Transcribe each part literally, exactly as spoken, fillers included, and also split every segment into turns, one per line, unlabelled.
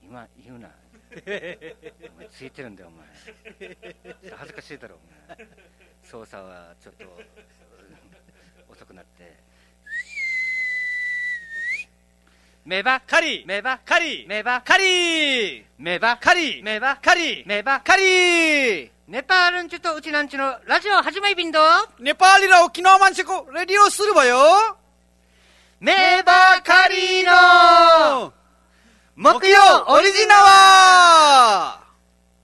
今言うなお前ついてるんだよお前恥ずかしいだろお前操作はちょっと遅くなってメバ
カリ
メバ
カリ
メバ
カリ
メバ
カリ
メバ
カリ
メバ
カリ
ネパールンチュとうちなんちゅのラジオ始まりびんど
ネパーリラ沖縄マンチェコレディオするわよ
メバカリの木曜
オリジナワー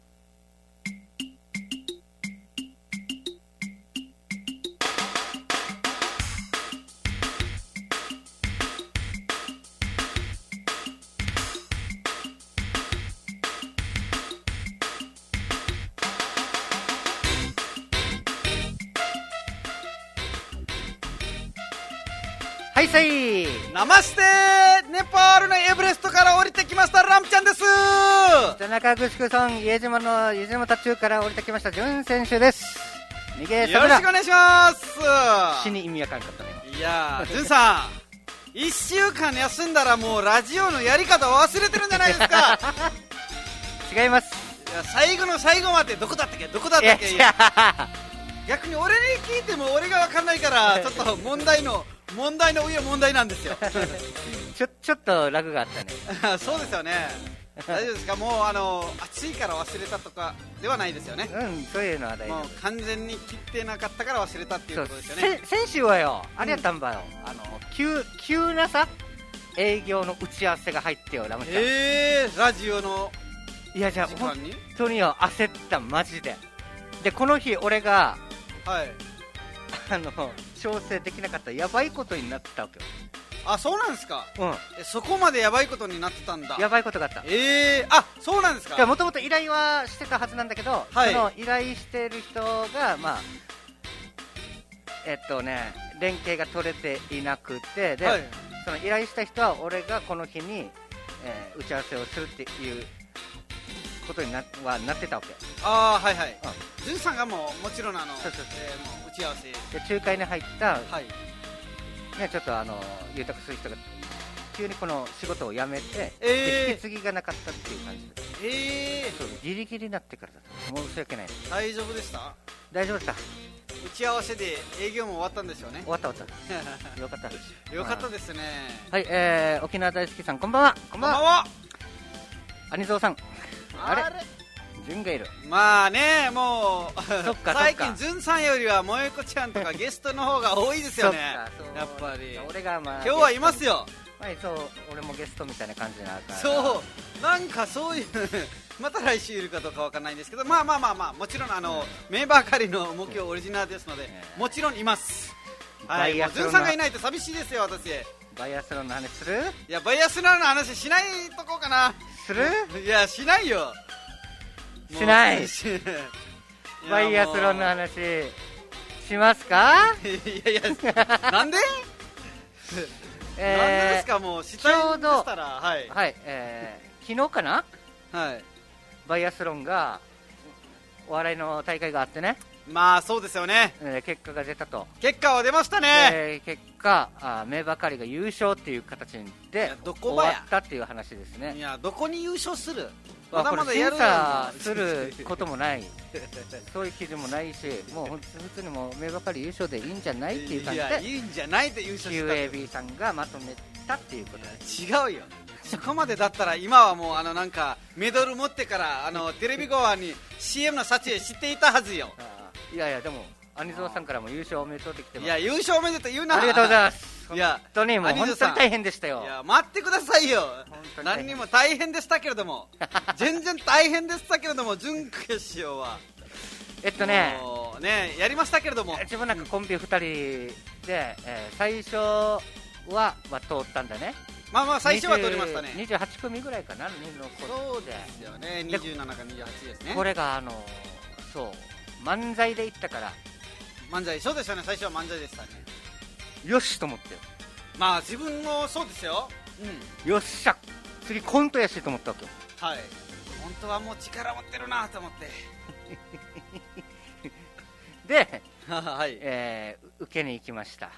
はいさい
ナマステネパールのエベレストから降りてきましたランちゃんです
田中グシクソン家島の家島途中から降りてきましたジュン選手です逃げ
よろしくお願いします
死に意味わかんかったね
いやージュンさんいっしゅうかん休んだらもうラジオのやり方忘れてるんじゃないですか
違います
いや最後の最後までどこだったっけどこだったっけ
いや
逆に俺に聞いても俺が分かんないからちょっと問題の問題の上問題なんですよ
ちょちょっとラグがあったね
そうですよね大丈夫ですかもうあの暑いから忘れたとかではないですよね
うんそういうのは大丈夫
もう完全に切ってなかったから忘れたっていうことですよね
先週はよあれやったんばよ、うん、あの急急なさ営業の打ち合わせが入ってよラムちゃん
えー、ラジオの
いやじゃあ
時間に
本当によ焦ったマジででこの日俺が
はい
あの調整できなかったやばいことになってたわけよ
あそうなんですか
うん
えそこまでやばいことになってたんだ
やばいことがあった
ええー、あそうなんですか
もともと依頼はしてたはずなんだけど、はい、その依頼してる人がまあえっとね連携が取れていなくてで、はい、その依頼した人は俺がこの日に、えー、打ち合わせをするっていうことに な, はなってたわけ
ああはいはいジュンさんがもうもちろんあのそうそうそう、えー、もう打ち合わせ
で仲介に入った、
はい
ね、ちょっとあの裕託する人が急にこの仕事を辞めて、
えー、
で引き継ぎがなかったっていう感じで
えー、
そうギリギリになってからだと申し訳ない
大丈夫でした
大丈夫でした
打ち合わせで営業も終わったんですよね
終わった終わったよかった
よかったですね
はい、えー、沖縄大好きさんこんばんは
こんばんは
兄蔵さんあれ
あれ
ジュンがいる
まあねもう
そっか
最近ジュンさんよりは萌子ちゃんとかゲストの方が多いですよねやっぱり
俺が、まあ、
今日はいますよ
はい、そう俺もゲストみたいな感じになるから
そうなんかそういうまた来週いるかどうかわかんないんですけどまあまあまあまあもちろんあの、うん、メンバー狩りの目標オリジナルですので、うん、もちろんいます、はい、ジュンさんがいないと寂しいですよ私
バイアスロンの話する
いやバイアスロンの話しないとこうかな
する
いやしないよ
しないバイアスロンの話しますか
いやいやなんでえー、なんでですかもうしたいんでしたらはい、
はいえー、昨日かな
はい
バイアスロンがお笑いの大会があってね
まあそうですよね、
えー、結果が出たと
結果は出ましたね、
えー、結果あ名ばかりが優勝っていう形で終わったっていう話ですね
いやどこに優勝する
まだまだやる審査することもないそういう記事もないしもう普通にもう名ばかり優勝でいいんじゃないっていう感じでいや
いいんじゃないで優勝した
キューエービー さんがまとめたっていうことです
違うよそこまでだったら今はもうあのなんかメダル持ってからあのテレビ側に シーエム の撮影していたはずよ
いやいやでも兄蔵さんからも優勝おめでとうってきてます
いや優勝おめでとう言うな
ありがとうございます
いや
本当にもう本当に大変でしたよ
いや待ってくださいよ何にも大変でしたけれども全然大変でしたけれども準決勝は
えっとね
ねやりましたけれども
自分なんかコンビふたりで、えー、最初は、は通ったんだね
まあまあ最初は通りましたね
にじゅうはち組ぐらいかな
そうですよねにじゅうななかにじゅうはちですね
これがあのそう漫才で行ったから
漫才そうですよね最初は漫才でしたね
よしと思って
まあ自分もそうですよ、
うん、よっしゃ次コントやしと思ったわけよ
はい本当はもう力持ってるなと思って
で、
はい
えー、受けに行きました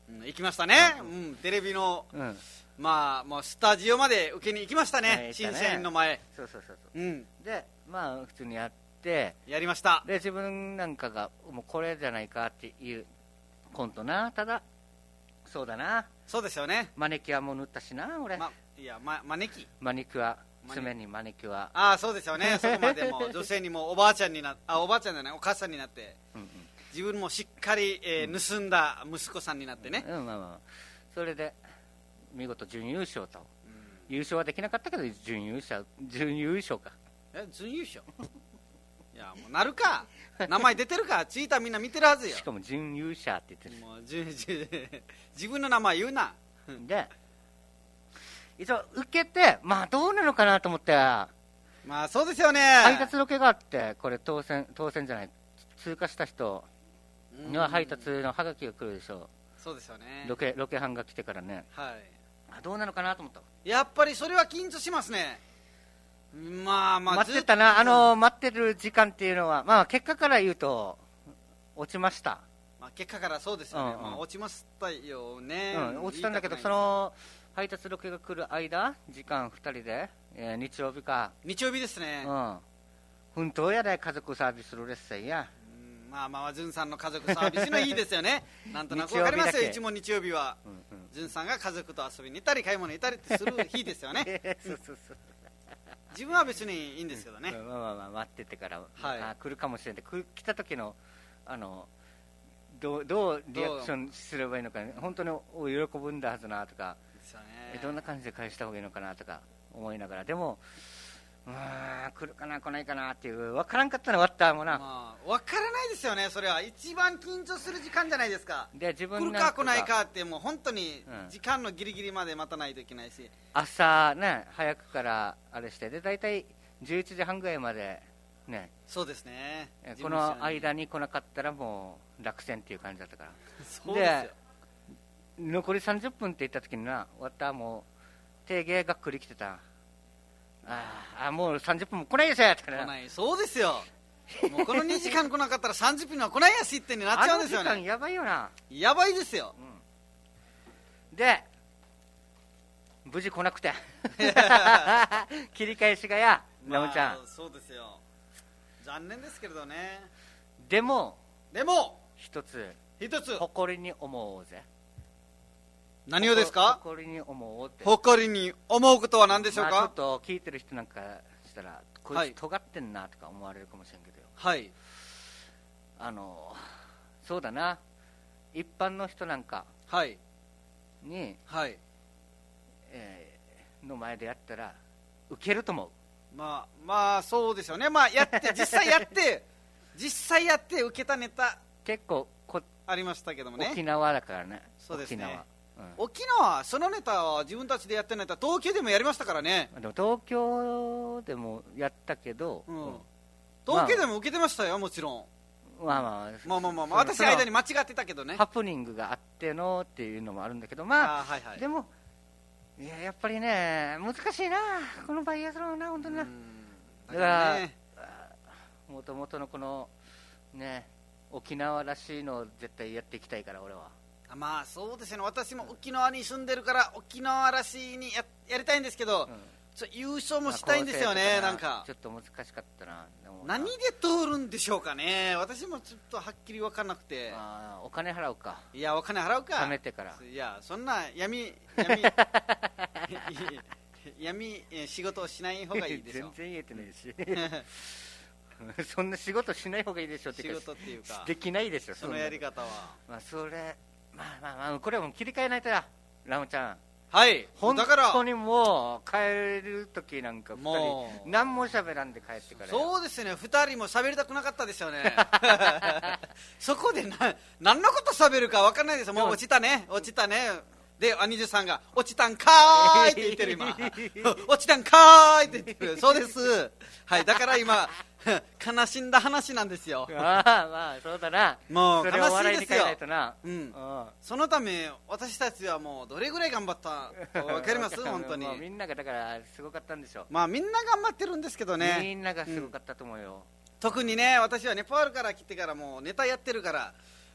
うん、行きましたね、うん、テレビの、
うん、
まあもうスタジオまで受けに行きましたね、
ね
審査員の前。
そうそうそうそう、
うん、
でまあ普通にやって
やりました。
で自分なんかがもうこれじゃないかっていうコントな。ただそうだな、
そうですよね、
マニキュアも塗ったしな俺、
ま、いや、ま、招き
マニキュア爪にマニキュア、
ああそうですよねそこまでも女性にもおばあちゃんになあおばあちゃんじゃないお母さんになって、うんうん、自分もしっかり、えーうん、盗んだ息子さんになってね、
うん、まあまあそれで見事準優勝と、うん、優勝はできなかったけど準優勝準優勝か
え準優勝いやもうなるか名前出てるかツイッターみんな見てるはずよ。
しかも準優勝って言ってる
もう準準自分の名前言うな
で一応受けてまあどうなのかなと思って、ま
あそうですよね、
配達ロケがあってこれ当選当選じゃない通過した人には配達のハガキが来るでしょう。
そうですよね、
ロケロケ班が来てからね、
はい、
あどうなのかなと思った。
やっぱりそれは緊張しますね。まあまあ
待ってたな、あの待ってる時間っていうのはまあ結果から言うと落ちました、
まあ、結果からそうですよね、
うんうん
まあ、落ちましたよね、
うん、落ちたんだけどその配達ロケが来る間時間ふたりで、えー、日曜日か
日曜日ですね、
うん、奮闘やで家族サービスの列車や、
うん、まあまあじゅんさんの家族サービスのいいですよねなんとなく分かりますよ、いつも日曜日はじゅん、うん、さんが家族と遊びに行ったり買い物に行ったりってする日ですよねそうそうそう自分は別にいいんですけどね、
うん、まあまあまあ待っててから、
はい、
あ来るかもしれない来来た時のあのどうどうリアクションすればいいのか、ね、本当に喜ぶんだはずなとか、ね、どんな感じで返した方がいいのかなとか思いながら、でもうーん来るかな来ないかなっていう分からんかったの終わったもんな、
まあ、分からないですよね。それは一番緊張する時間じゃないですか。
で自分
来るか来ないかってもう本当に時間のギリギリまで待たないといけないし、うん、
朝ね早くからあれしてで大体じゅういちじはんぐらいまでね、
そうですね、
この間に来なかったらもう落選っていう感じだったから
そうですよ。
で残りさんじゅっぷんって言った時にな終わったらもう定芸がっくり来てた、ああもうさんじゅっぷんも来ないですよって
来ない、そうですよもうこのにじかん来なかったらさんじゅっぷんは来ないやしってになっちゃうんですよね。
あの時間やばいよな、
やばいですよ、
うん、で無事来なくて切り返しがやラムちゃん、
まあ、そうですよ、残念ですけれどね。
でも
でも
一つ
一つ
誇りに思おうぜ。
何をですか？
誇りに思おうって。
誇りに思うことは何でしょうか？まあ、
ちょっと聞いてる人なんかしたらこいつ尖ってんなとか思われるかもしれんけど、
はい、
あのそうだな、一般の人なんかに、
はい、
えー、の前でやったらウケると思う。
まあまあそうですよね。まあやって実際やって実際やって受けたネタ
結構こ
ありましたけどもね。
沖縄だからね。
そうですね。
沖縄、
うん、沖縄そのネタは自分たちでやってないネタ東京でもやりましたからね。
でも東京でもやったけど、
うん、東京でも受けてましたよ、もちろん。
まあまあ
まあまあまあ、まあ、私間に間違ってたけどね。
ハプニングがあってのっていうのもあるんだけど、まあ、
あ、はいはい、
でもいややっぱりね難しいなこのバイアスロンな本当にな。だからもともとのこのね沖縄らしいのを絶対やっていきたいから俺は。
まあそうですね、私も沖縄に住んでるから沖縄らしいに や, やりたいんですけど、うん、ちょ優勝もしたいんですよね。なんか
ちょっと難しかったな。
でも何で通るんでしょうかね。私もちょっとはっきり分からなくて。
あお金払うか。
いやお金払うか
貯めてから。
いやそんな闇闇闇仕事をしない方がいいでしょ。
全然言えてないしそんな仕事しない方がいいでしょって
仕事っていうか
できないでしょ
そのやり方は。
まあそれまあまあまあこれはもう切り替えないとやラムちゃん。
はい、
本当にもう帰るときなんかふたり何も喋らんで帰ってから。
そうですね、ふたりも喋りたくなかったですよねそこでな何のこと喋るか分かんないですよ。もう落ちたね落ちたねで兄さんが落ちたんかーいって言ってる今落ちたんかーいって言ってるそうです。はい、だから今悲しんだ話なんですよ。
ああまあそうだな。
もう悲しいですよ。
それを笑いに変えないとな、
うん、そのため私たちはもうどれぐらい頑張ったか分かります本当に。
もうみんながだからすごかったんでしょ。
まあみんな頑張ってるんですけどね。
みんながすごかったと思うよ、うん、
特にね私はネパールから来てからもうネタやってるから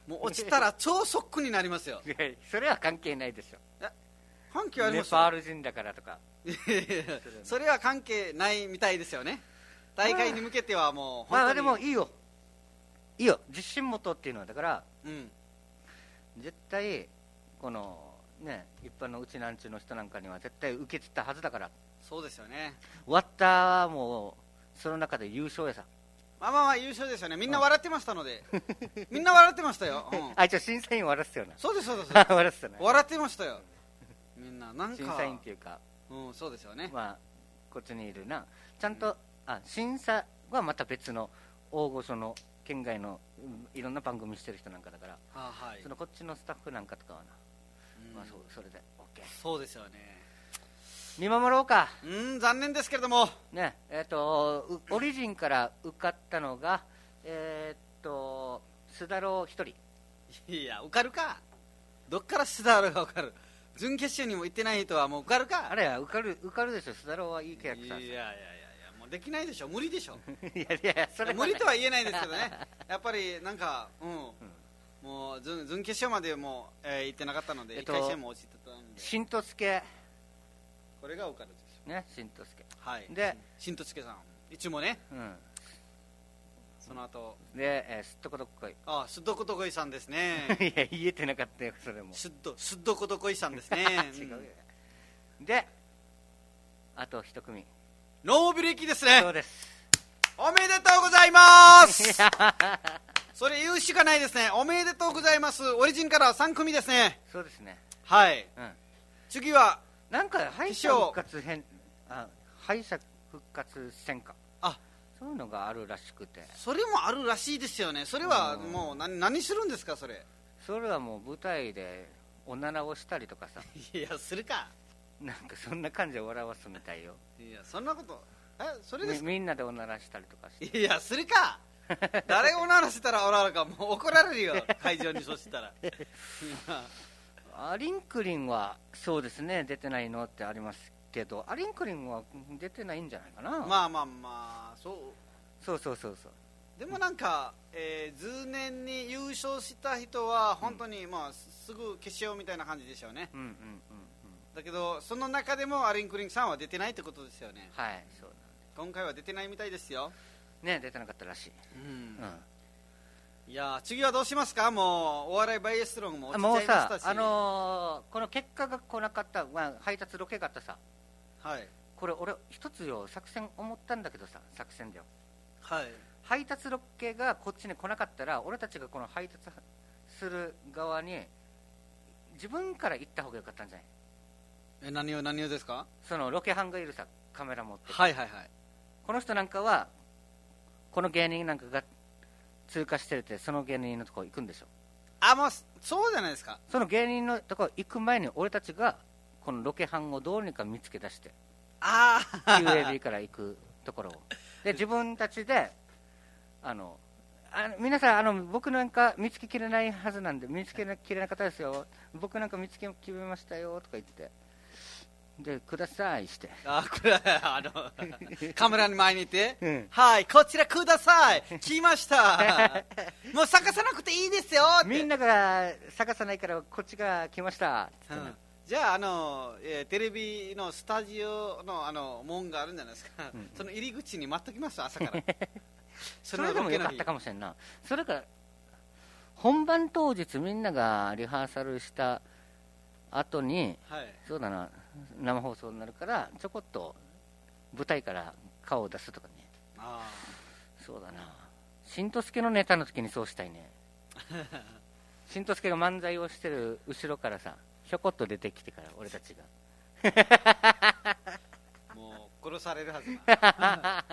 もう落ちたら超ショックになりますよ。
いやそれは関係ないでしょ。
関係ありますよ。
ネパール人だからとか
それは関係ないみたいですよね。大会に向けてはもう本当に、
まあでもいいよいいよ、自信持とうっていうのはだから、うん、絶対このね一般のうちなんちゅうの人なんかには絶対受け継ったはずだから。
そうですよね。
終わったはもうその中で優勝やさ。
まあまあまあ優勝ですよね。みんな笑ってましたので、うん、みんな笑ってましたよ、うん、
あ、一応審査員笑ってたよな。
そうですそうです
笑ってたね。
笑ってましたよみんな。なんか
審査員っていうか、
うん、そうですよね。
まあこっちにいるなちゃんと、うん、あ審査はまた別の大御所の県外の、うん、いろんな番組してる人なんかだから、
あ、はい、
そのこっちのスタッフなんかとかはな、うん、まあ、そうそれで OK。
そうですよね。
見守ろうか。
うん、残念ですけれども
ね。えー、とオリジンから受かったのがえー、っと須田郎一人。
いや受かるか、どっから須田郎が受かる。準決勝にも行ってない人はもう受かるか。
あれは受かる受かるでしょ。須田郎はいいキャラクター。
いやいやいやいやもうできないでしょ、無理でしょ
いやいやいやそれ
無理とは言えないですけどねやっぱりなんか、うんうん、もう準準決勝までも、えー、行ってなかったので、えっと、いっかい戦も落ちてたので、
新とすけ、
これが受かるでしょ
ね、新とすけ、
はい、
で
新とすけさんいつもね、
うん、
その後
で、えー、すっとこどっこい、
ああすっどことこいさんですね
いや言えてなかったよそれも。
すっどすっどことこいさんですね
違うよ、うん、であと一組
ノービル行きですね。
そうです、
おめでとうございますそれ言うしかないですね。おめでとうございます。オリジンからさん組ですね。
そうですね、
はい、うん、次は
なんか敗者復活編、あ、敗者復活戦か、あ、そういうのがあるらしくて。
それもあるらしいですよね。それはもう 何, 何するんですかそれ。
それはもう舞台でおならをしたりとかさ
いやするか、
なんかそんな感じで笑わすみたいよ。
いやそんなこと、えそれですか。
み, みんなでおならしたりとかして。
いやするか誰がおならしたらおならかもう怒られるよ会場に。そしたら
アリンクリンはそうですね出てないのってありますけど、アリンクリンは出てないんじゃないかな。
まあまあまあそう
そうそうそうそう。
でもなんか、えー、通年に優勝した人は本当に、うん、まあすぐ決勝みたいな感じでしょうね。うんうんうんうん。だけどその中でもアリンクリンさんは出てないってことですよね。
はい、そうなんで
今回は出てないみたいですよ
ね。出てなかったらしい。うん、うん
いや次はどうしますか。もうお笑いバイアスロンも落ちちゃいましたし、
もうさ、あのー、この結果が来なかった、まあ、配達ロケがあったさ、はい、これ俺一つよ作戦思ったんだけどさ、作戦だよ、はい、配達ロケがこっちに来なかったら俺たちがこの配達する側に自分から行った方がよかったんじゃない。
え何を何をですか。
そのロケ班がいるさ、カメラ持って、
はいはいはい、
この人なんかはこの芸人なんかが通過してるって、その芸人のところ行くんでしょ。
あ、もうそうじゃないですか。
その芸人のところ行く前に俺たちがこのロケ班をどうにか見つけ出して、あ キューエービー から行くところをで自分たちであのあの皆さんあの僕なんか見つけきれないはずなんで、見つけきれなかったですよ、僕なんか見つけきれましたよとか言ってでくださいして、
あこれあのカメラの前にいて、うん、はいこちらください来ましたもう探さなくていいですよって、
みんなが探さないからこっちが来ましたって、うん、
じゃああの、えー、テレビのスタジオのあの門があるんじゃないですか、うん、その入り口に待っときます朝から
それでもよかったかもしれんな。それから本番当日みんながリハーサルした後に、はい、そうだな生放送になるからちょこっと舞台から顔を出すとかね。あそうだな、しんとすけのネタの時にそうしたいねしんとすけが漫才をしてる後ろからさひょこっと出てきてから俺たちが
もう殺されるはずな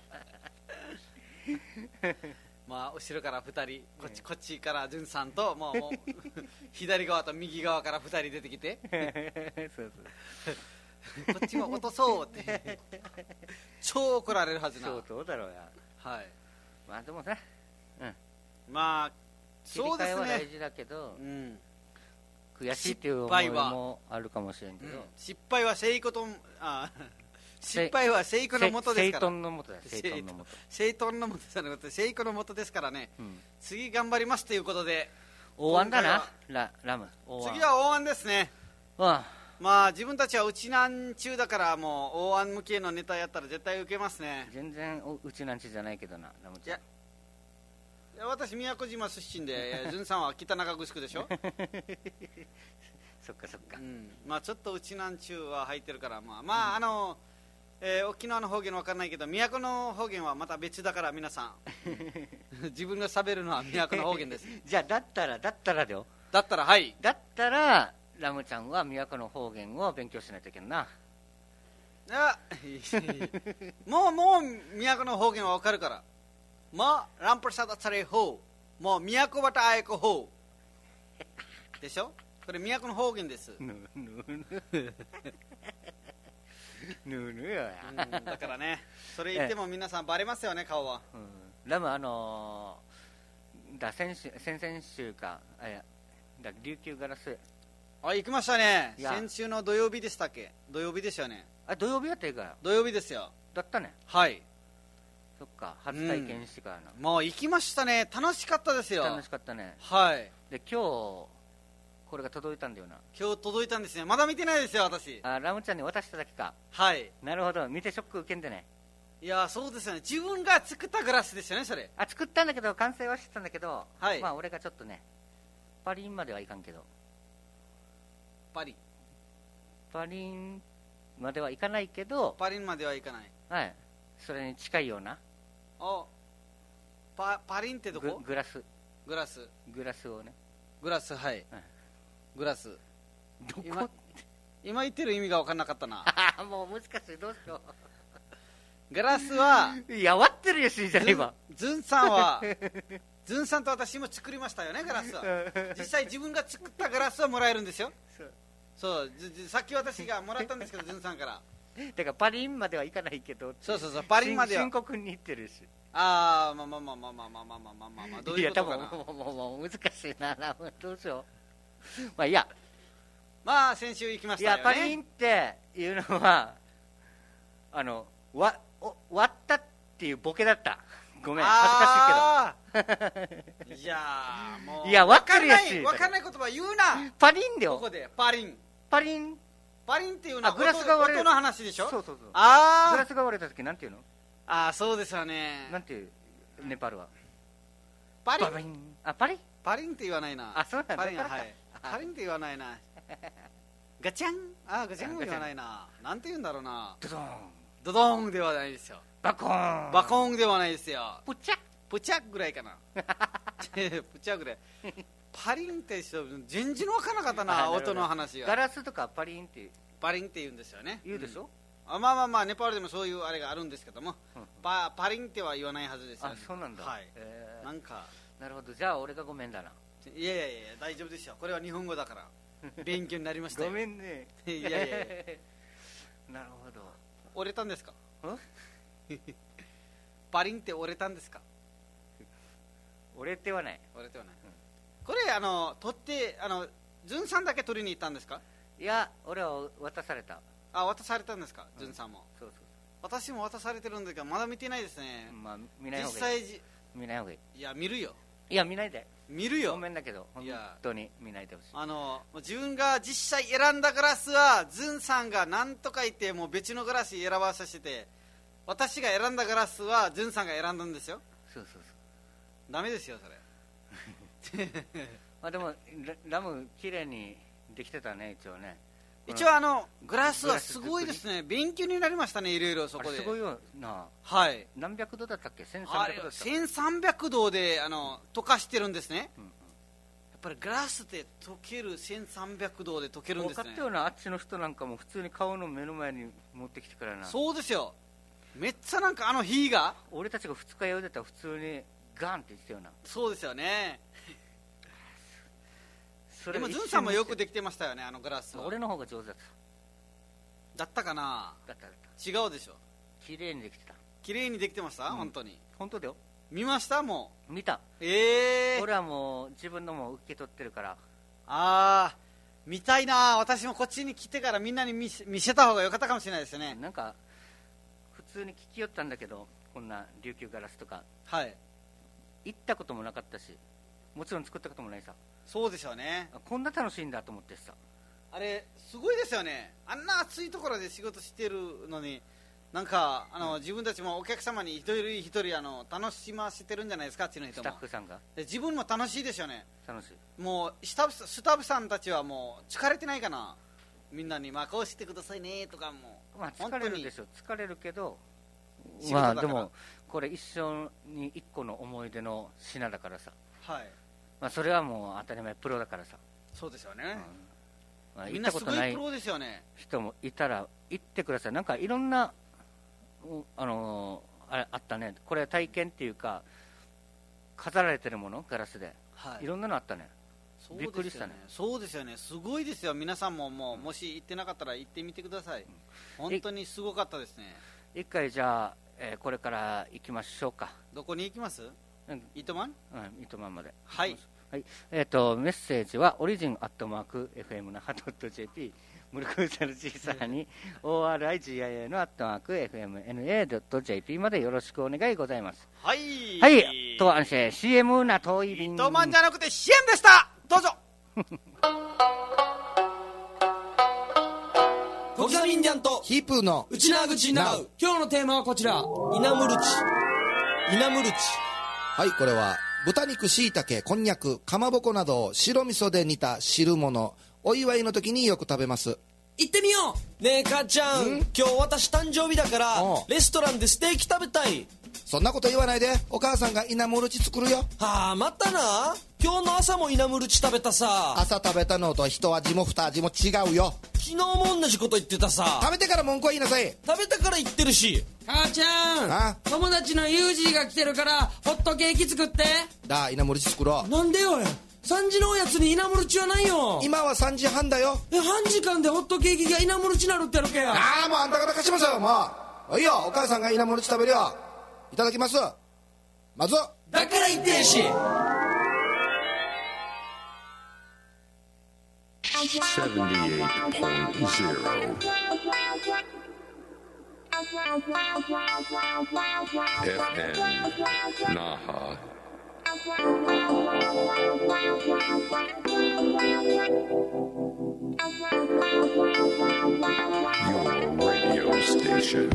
まあ後ろからふたりこっち、こっちからじゅんさんともう、もう左側と右側からふたり出てきてそうそうこっちも落とそうって超怒られるはずな。
そうそうだろうや。はい。まあでもね、うん、まあそうですね、切り替えは大事だけど、うん、悔しいっていう思いもあるかもしれんけど、うん、
失敗は成功とあ失敗は成功のもとですから。
成功のもとだよ。成功のもと。
成功のもとじゃなくて成功のもとですからね、うん、次頑張りますということで
大湾だな、ラ, ラム大湾。
次は大湾ですね。
うん。
まあ自分たちはうちなん中だからもう大湾向けのネタやったら絶対受けますね。
全然うちなんちじゃないけどな、ラムちゃん。い
や私宮古島出身でズンさんは北中城でしょ
そっかそっか、
うん、まあちょっとうちなんちゅうは入ってるからまあまあ、うん、あの、えー、沖縄の方言わかんないけど宮古の方言はまた別だから皆さん自分が喋るのは宮古の方言です
じゃあだったらだったらだよ
だったらはい
だったらラムちゃんは宮古の方言を勉強しないといけんな。
あもうもう宮古の方言はわかるからまあランプルサダツァレホーもう宮古バタアイコホーでしょ。これ宮古の方言です。
ぬぬぬぬぬよや、
うん、だからねそれ言っても皆さんバレますよね顔は、
うん、ラムあのー、だ先週先々週かあいやだ琉球ガラス
あ行きましたね。先週の土曜日でしたっけ。土曜日でしたよね。
あ土曜日やったらいいから
土曜日ですよ。
だったね。
はい
そっか初体験してからな、
うん、もう行きましたね。楽しかったですよ。
楽しかったね。
はい
で今日これが届いたんだよな。
今日届いたんですね。まだ見てないですよ私。
あラムちゃんに渡しただけか。
はい
なるほど見てショック受けんでね。
いやそうですよね。自分が作ったグラスですよねそれ。
あ作ったんだけど完成はしてたんだけど、
はい、
まあ俺がちょっとねパリンまではいかんけど
パリン
パリンまではいかないけど
パリンまではいかない。
はいそれに近いような
あ パ, パリンってどこ。
グラス
グラス
グラスをね
グラスはい、はい、グラス
どこ
今, 今言ってる意味が分からなかったな
もう難しいどうしよう
グラスはい
や割ってるよしんじゃねえば
ズンさんはズンさんと私も作りましたよねグラスは実際自分が作ったグラスはもらえるんですよ。そうそうさっき私がもらったんですけどズンさんから
だからパリンまではいかないけど
そうそうそうパリンまでは
深刻に行ってるし
ああまあまあまあまあまあまあまあまあまあまあまあどういうことかない
や多分もうもうもう難しいなどうしようまあいや
まあ先週行きましたよね。
いやパリンっていうのはあのわお割ったっていうボケだったごめん恥ずかしいけど
いやもう
いや分かるやし
分かんない言葉言うな。
パリンだよ
ここでパリン
パリン
パリンっていうのは
グラスが割れる
音の話でしょ。
そうそうそう
あ
グラスが割れた時なんていうの。
ああそうですよね。
なんていうネパールは
パリン
パリンあパリン
パリンって言わないな。
あそうなんだ
パリンははいパリンって言わないなガチャンあガチャンも言わないな。なんて言うんだろうな。
ドドーン
ドドーンではないですよ。
バコーン
バコーンではないですよ。
プチャ
プチャぐらいかなプチャぐらいパリンって人全然分からなかったな音の話が。
ガラスとかパリンって
パリンって言うんですよね。
言うでしょ、
うん、あまあまあまあネパールでもそういうあれがあるんですけども、うん、パ, パリンっては言わないはずですよ、ね、
あそうなんだ、
はい
えー、
なんか
なるほどじゃあ俺がごめんだな。
いやいやいや大丈夫ですよこれは日本語だから勉強になりましたよ
ごめんね
いやいやいや
なるほど
折れたんですかパリンって折れたんですか。
折れてはない
折れてはない、うん、これあの取ってあのズンさんだけ取りに行ったんですか。
いや俺は渡された。
あ渡されたんですか、うん、ズンさんも。
そうそう
私も渡されてるんだけどまだ見てないですね、
まあ、見ない方がいい。
実際
見ない方がいい。
いや見るよ。
いや見ないで
見るよ。
ごめんだけど本当に見ないでほしい。
あの自分が実際選んだグラスはズンさんが何とか言ってもう別のグラス選ばさせて私が選んだグラスはズンさんが選んだんですよ。
そうそうそう
ダメですよそれ
まあでも ラ, ラム綺麗にできてたね一応ね。
一応あのグラスはすごいですね。勉強になりましたねいろいろそこで。
すごいよな。
はい
何百度だったっけ。せんさんびゃくどだった。
せんさんびゃくどであの溶かしてるんですね、うんうん、やっぱりグラスって溶けるせんさんびゃくどで溶けるんですね。
分かったよな。あっちの人なんかも普通に顔の目の前に持ってきてからな。
そうですよ。めっちゃなんかあの火が
俺たちがふつか酔うでたら普通にガンって言ってたよな。
そうですよねそれでもズンさんもよくできてましたよねあのグラスは。
俺の方が上手だった
だったかな。
だっただった
違うでしょ。
綺麗にできてた。
綺麗にできてました、うん、本当に。
本当だよ。
見ましたも
う見た。
ええー、
俺はもう自分のも受け取ってるから。
ああ見たいな。私もこっちに来てからみんなに見せ、見せた方がよかったかもしれないですよね。
なんか普通に聞き寄ったんだけどこんな琉球ガラスとか
はい
行ったこともなかったしもちろん作ったこともないさ。
そうですよね。
こんな楽しいんだと思ってさ。
あれすごいですよね。あんな暑いところで仕事してるのに、なんかあの、うん、自分たちもお客様に一人一人あの楽しませてるんじゃないですか、あっちの人も。
スタッフさんが。
で自分も楽しいですよね。
楽しい。
もうスタッフスタッフさんたちはもう疲れてないかな。みんなにまあこうしてくださいねとかも。
まあ疲れるでしょ。疲れるけど。まあでもこれ一生に一個の思い出の品だからさ。
はい。
まあそれはもう当たり前、プロだからさ。
そうですよね。
うん、まあ、
みんなすごいプロですよね。
人もいたら行ってください。なんかいろんなあのー、あれあったね。これ体験っていうか飾られてるもの、ガラスで、はい、いろんなのあったね。
そうですよね。びっくりしたね。そうですよね。すごいですよ。皆さんももう、うん、もし行ってなかったら行ってみてください。うん、本当にすごかったですね。
一回じゃあ、えー、これから行きましょうか。
どこに行きます？うん、糸満？
うん、糸満まで。
はい。
はい、えっ、ー、とメッセージはオリジンアットマーク エフエム 那覇 .jp ムルクーチャル G さんに オーアールアイジーアイエー のアットマーク エフエムエヌエー .jp までよろしくお願いございます。
はい。
はい。とあんせ シーエム な遠い便。
糸満じゃなくて シーエム でした。どうぞ。
小刻みインディアンと
ヒープーの
内縄口なう。今日のテーマはこちら。イナムルチ。イナムルチ。
はい、これは豚肉、椎茸、こんにゃく、かまぼこなどを白味噌で煮た汁物、お祝いの時によく食べます。
行ってみよう。ねえ母ちゃん、ん今日私誕生日だからレストランでステーキ食べたい。
そんなこと言わないで、お母さんがイナムルチ作るよ。
はあ、またな。今日の朝もイナムルチ食べたさ。
朝食べたのと一味も二味も違うよ。
昨日も同じこと言ってたさ。
食べてから文句は言いなさい。
食べたから言ってるし。母ちゃん、友達のユージーが来てるからホットケーキ作って。
だあ、イナムルチ作ろう。
なんでよ。さんじのおやつにイナムルチはないよ。
今はさんじはんだよ。
え、半時間でホットケーキがイナムルチなるってやるけや。
ああ、もうあんた方貸しますよ。もういいよ、お母さんがイナムルチ食べるよ。いただきます。まず
だから言ってんし。
セブンティーエイトポイントゼロ エフエム 那覇 Your radio station.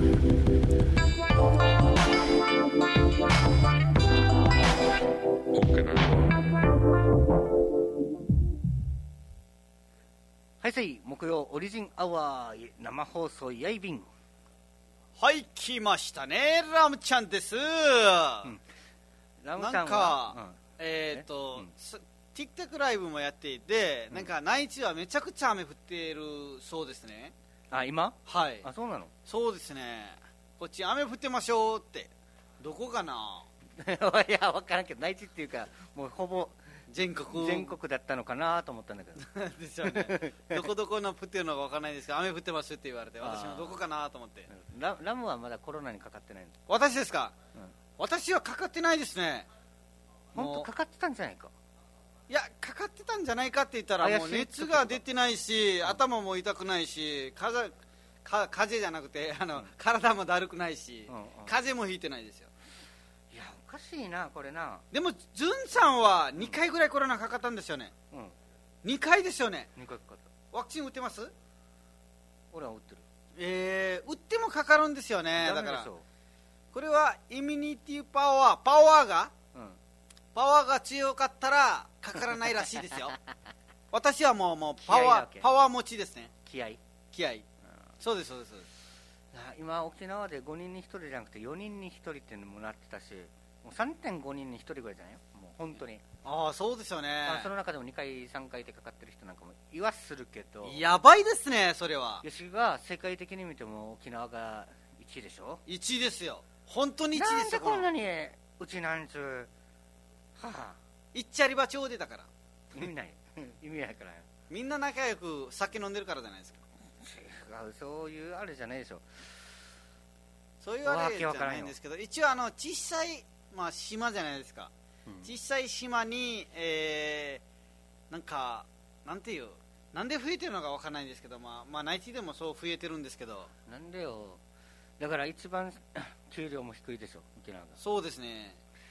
はい、さい木曜オリジンアワー生放送やいびん。
はい、来ましたね、ラムちゃんです。うん、
ラムちゃんは
なんか、うん、えっ、ー、と、うん、TikTok ライブもやっていて、うん、なんか内地はめちゃくちゃ雨降っているそうですね。
あ、今？
はい。
あ、そうなの？
そうですね。こっち雨降ってましょうって。どこかな？
いや、分からんけど、内地っていうかもうほぼ
全国
全国だったのかなと思ったんだけど
ですよね。どこどこの降ってるのか分からないですけど、雨降ってますって言われて、私もどこかなと思って。
ラ, ラムはまだコロナにかかってないの？
私ですか、うん、私はかかってないですね。
本当かかってたんじゃないか。
いや、かかってたんじゃないかって言ったら、もう熱が出てないし、うん、頭も痛くないし、風か風邪じゃなくてあの、うん、体もだるくないし、うんうん、風邪もひいてないですよ。
いや、おかしいなこれな。
でもズンさんはにかいぐらいコロナかかったんですよね。うん、にかいですよね。
にかいかかった。
ワクチン打ってます？
俺は打ってる。
えー、打ってもかかるんですよね。だからこれはイミュニティパワーパワーが、うん、パワーが強かったらかからないらしいですよ。私はもう、もうパワーパワー持ちですね。
気合
気合、うん、そうですそうです。
今沖縄でごにんにひとりじゃなくてよにんにひとりっていうのもなってたし、もう さんてんご 人にひとりぐらいじゃないよ、もう本当に。
ああ、そうですよね。
まあ、その中でもにかいさんかいでかかってる人なんかも言わするけど、
やばいですねそれは。
よしが世界的に見ても沖縄がいちいでしょ。
いちいですよ、本当にいちいですよ。
なんでこんなにうちなんちゅう、はあ、
いっちゃりば町でだから
意味ない意味ないからよ。
みんな仲良く酒飲んでるからじゃないですか。
違う、そういうあれじゃないでしょ。
そういうあれじゃないんですけど、一応あの小さい、まあ、島じゃないですか、うん、小さい島に、えー、なんかなんていうなんで増えてるのかわからないんですけど、まあ、まあ内地でもそう増えてるんですけど。
なんでよ、だから一番給料も低いでしょ沖縄が。
そうですね。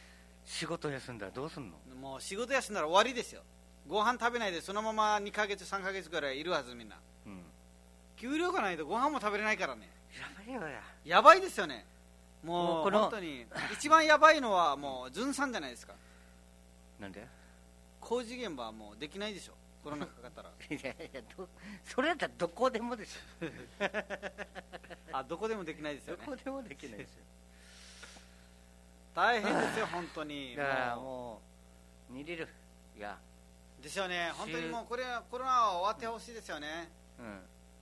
仕事休んだらどうすんの？
もう仕事休んだら終わりですよ。ご飯食べないでそのままにかげつさんかげつぐらいいるはず。みんな、うん、給料がないとご飯も食べれないからね。
やばいよや。
やばいですよね。もう本当に一番やばいのはもうズンさんじゃないですか。
なんで？
工事現場はもうできないでしょ、コロナかかったら。
いやいや、どそれだったらどこでもでしょ。
あ、どこでもできないですよね。
どこでもできないですよ。
大変ですよ本当に。
だからもう見れる。いや
ですよね。本当にもうこれはコロナは終わってほしいですよね。うん、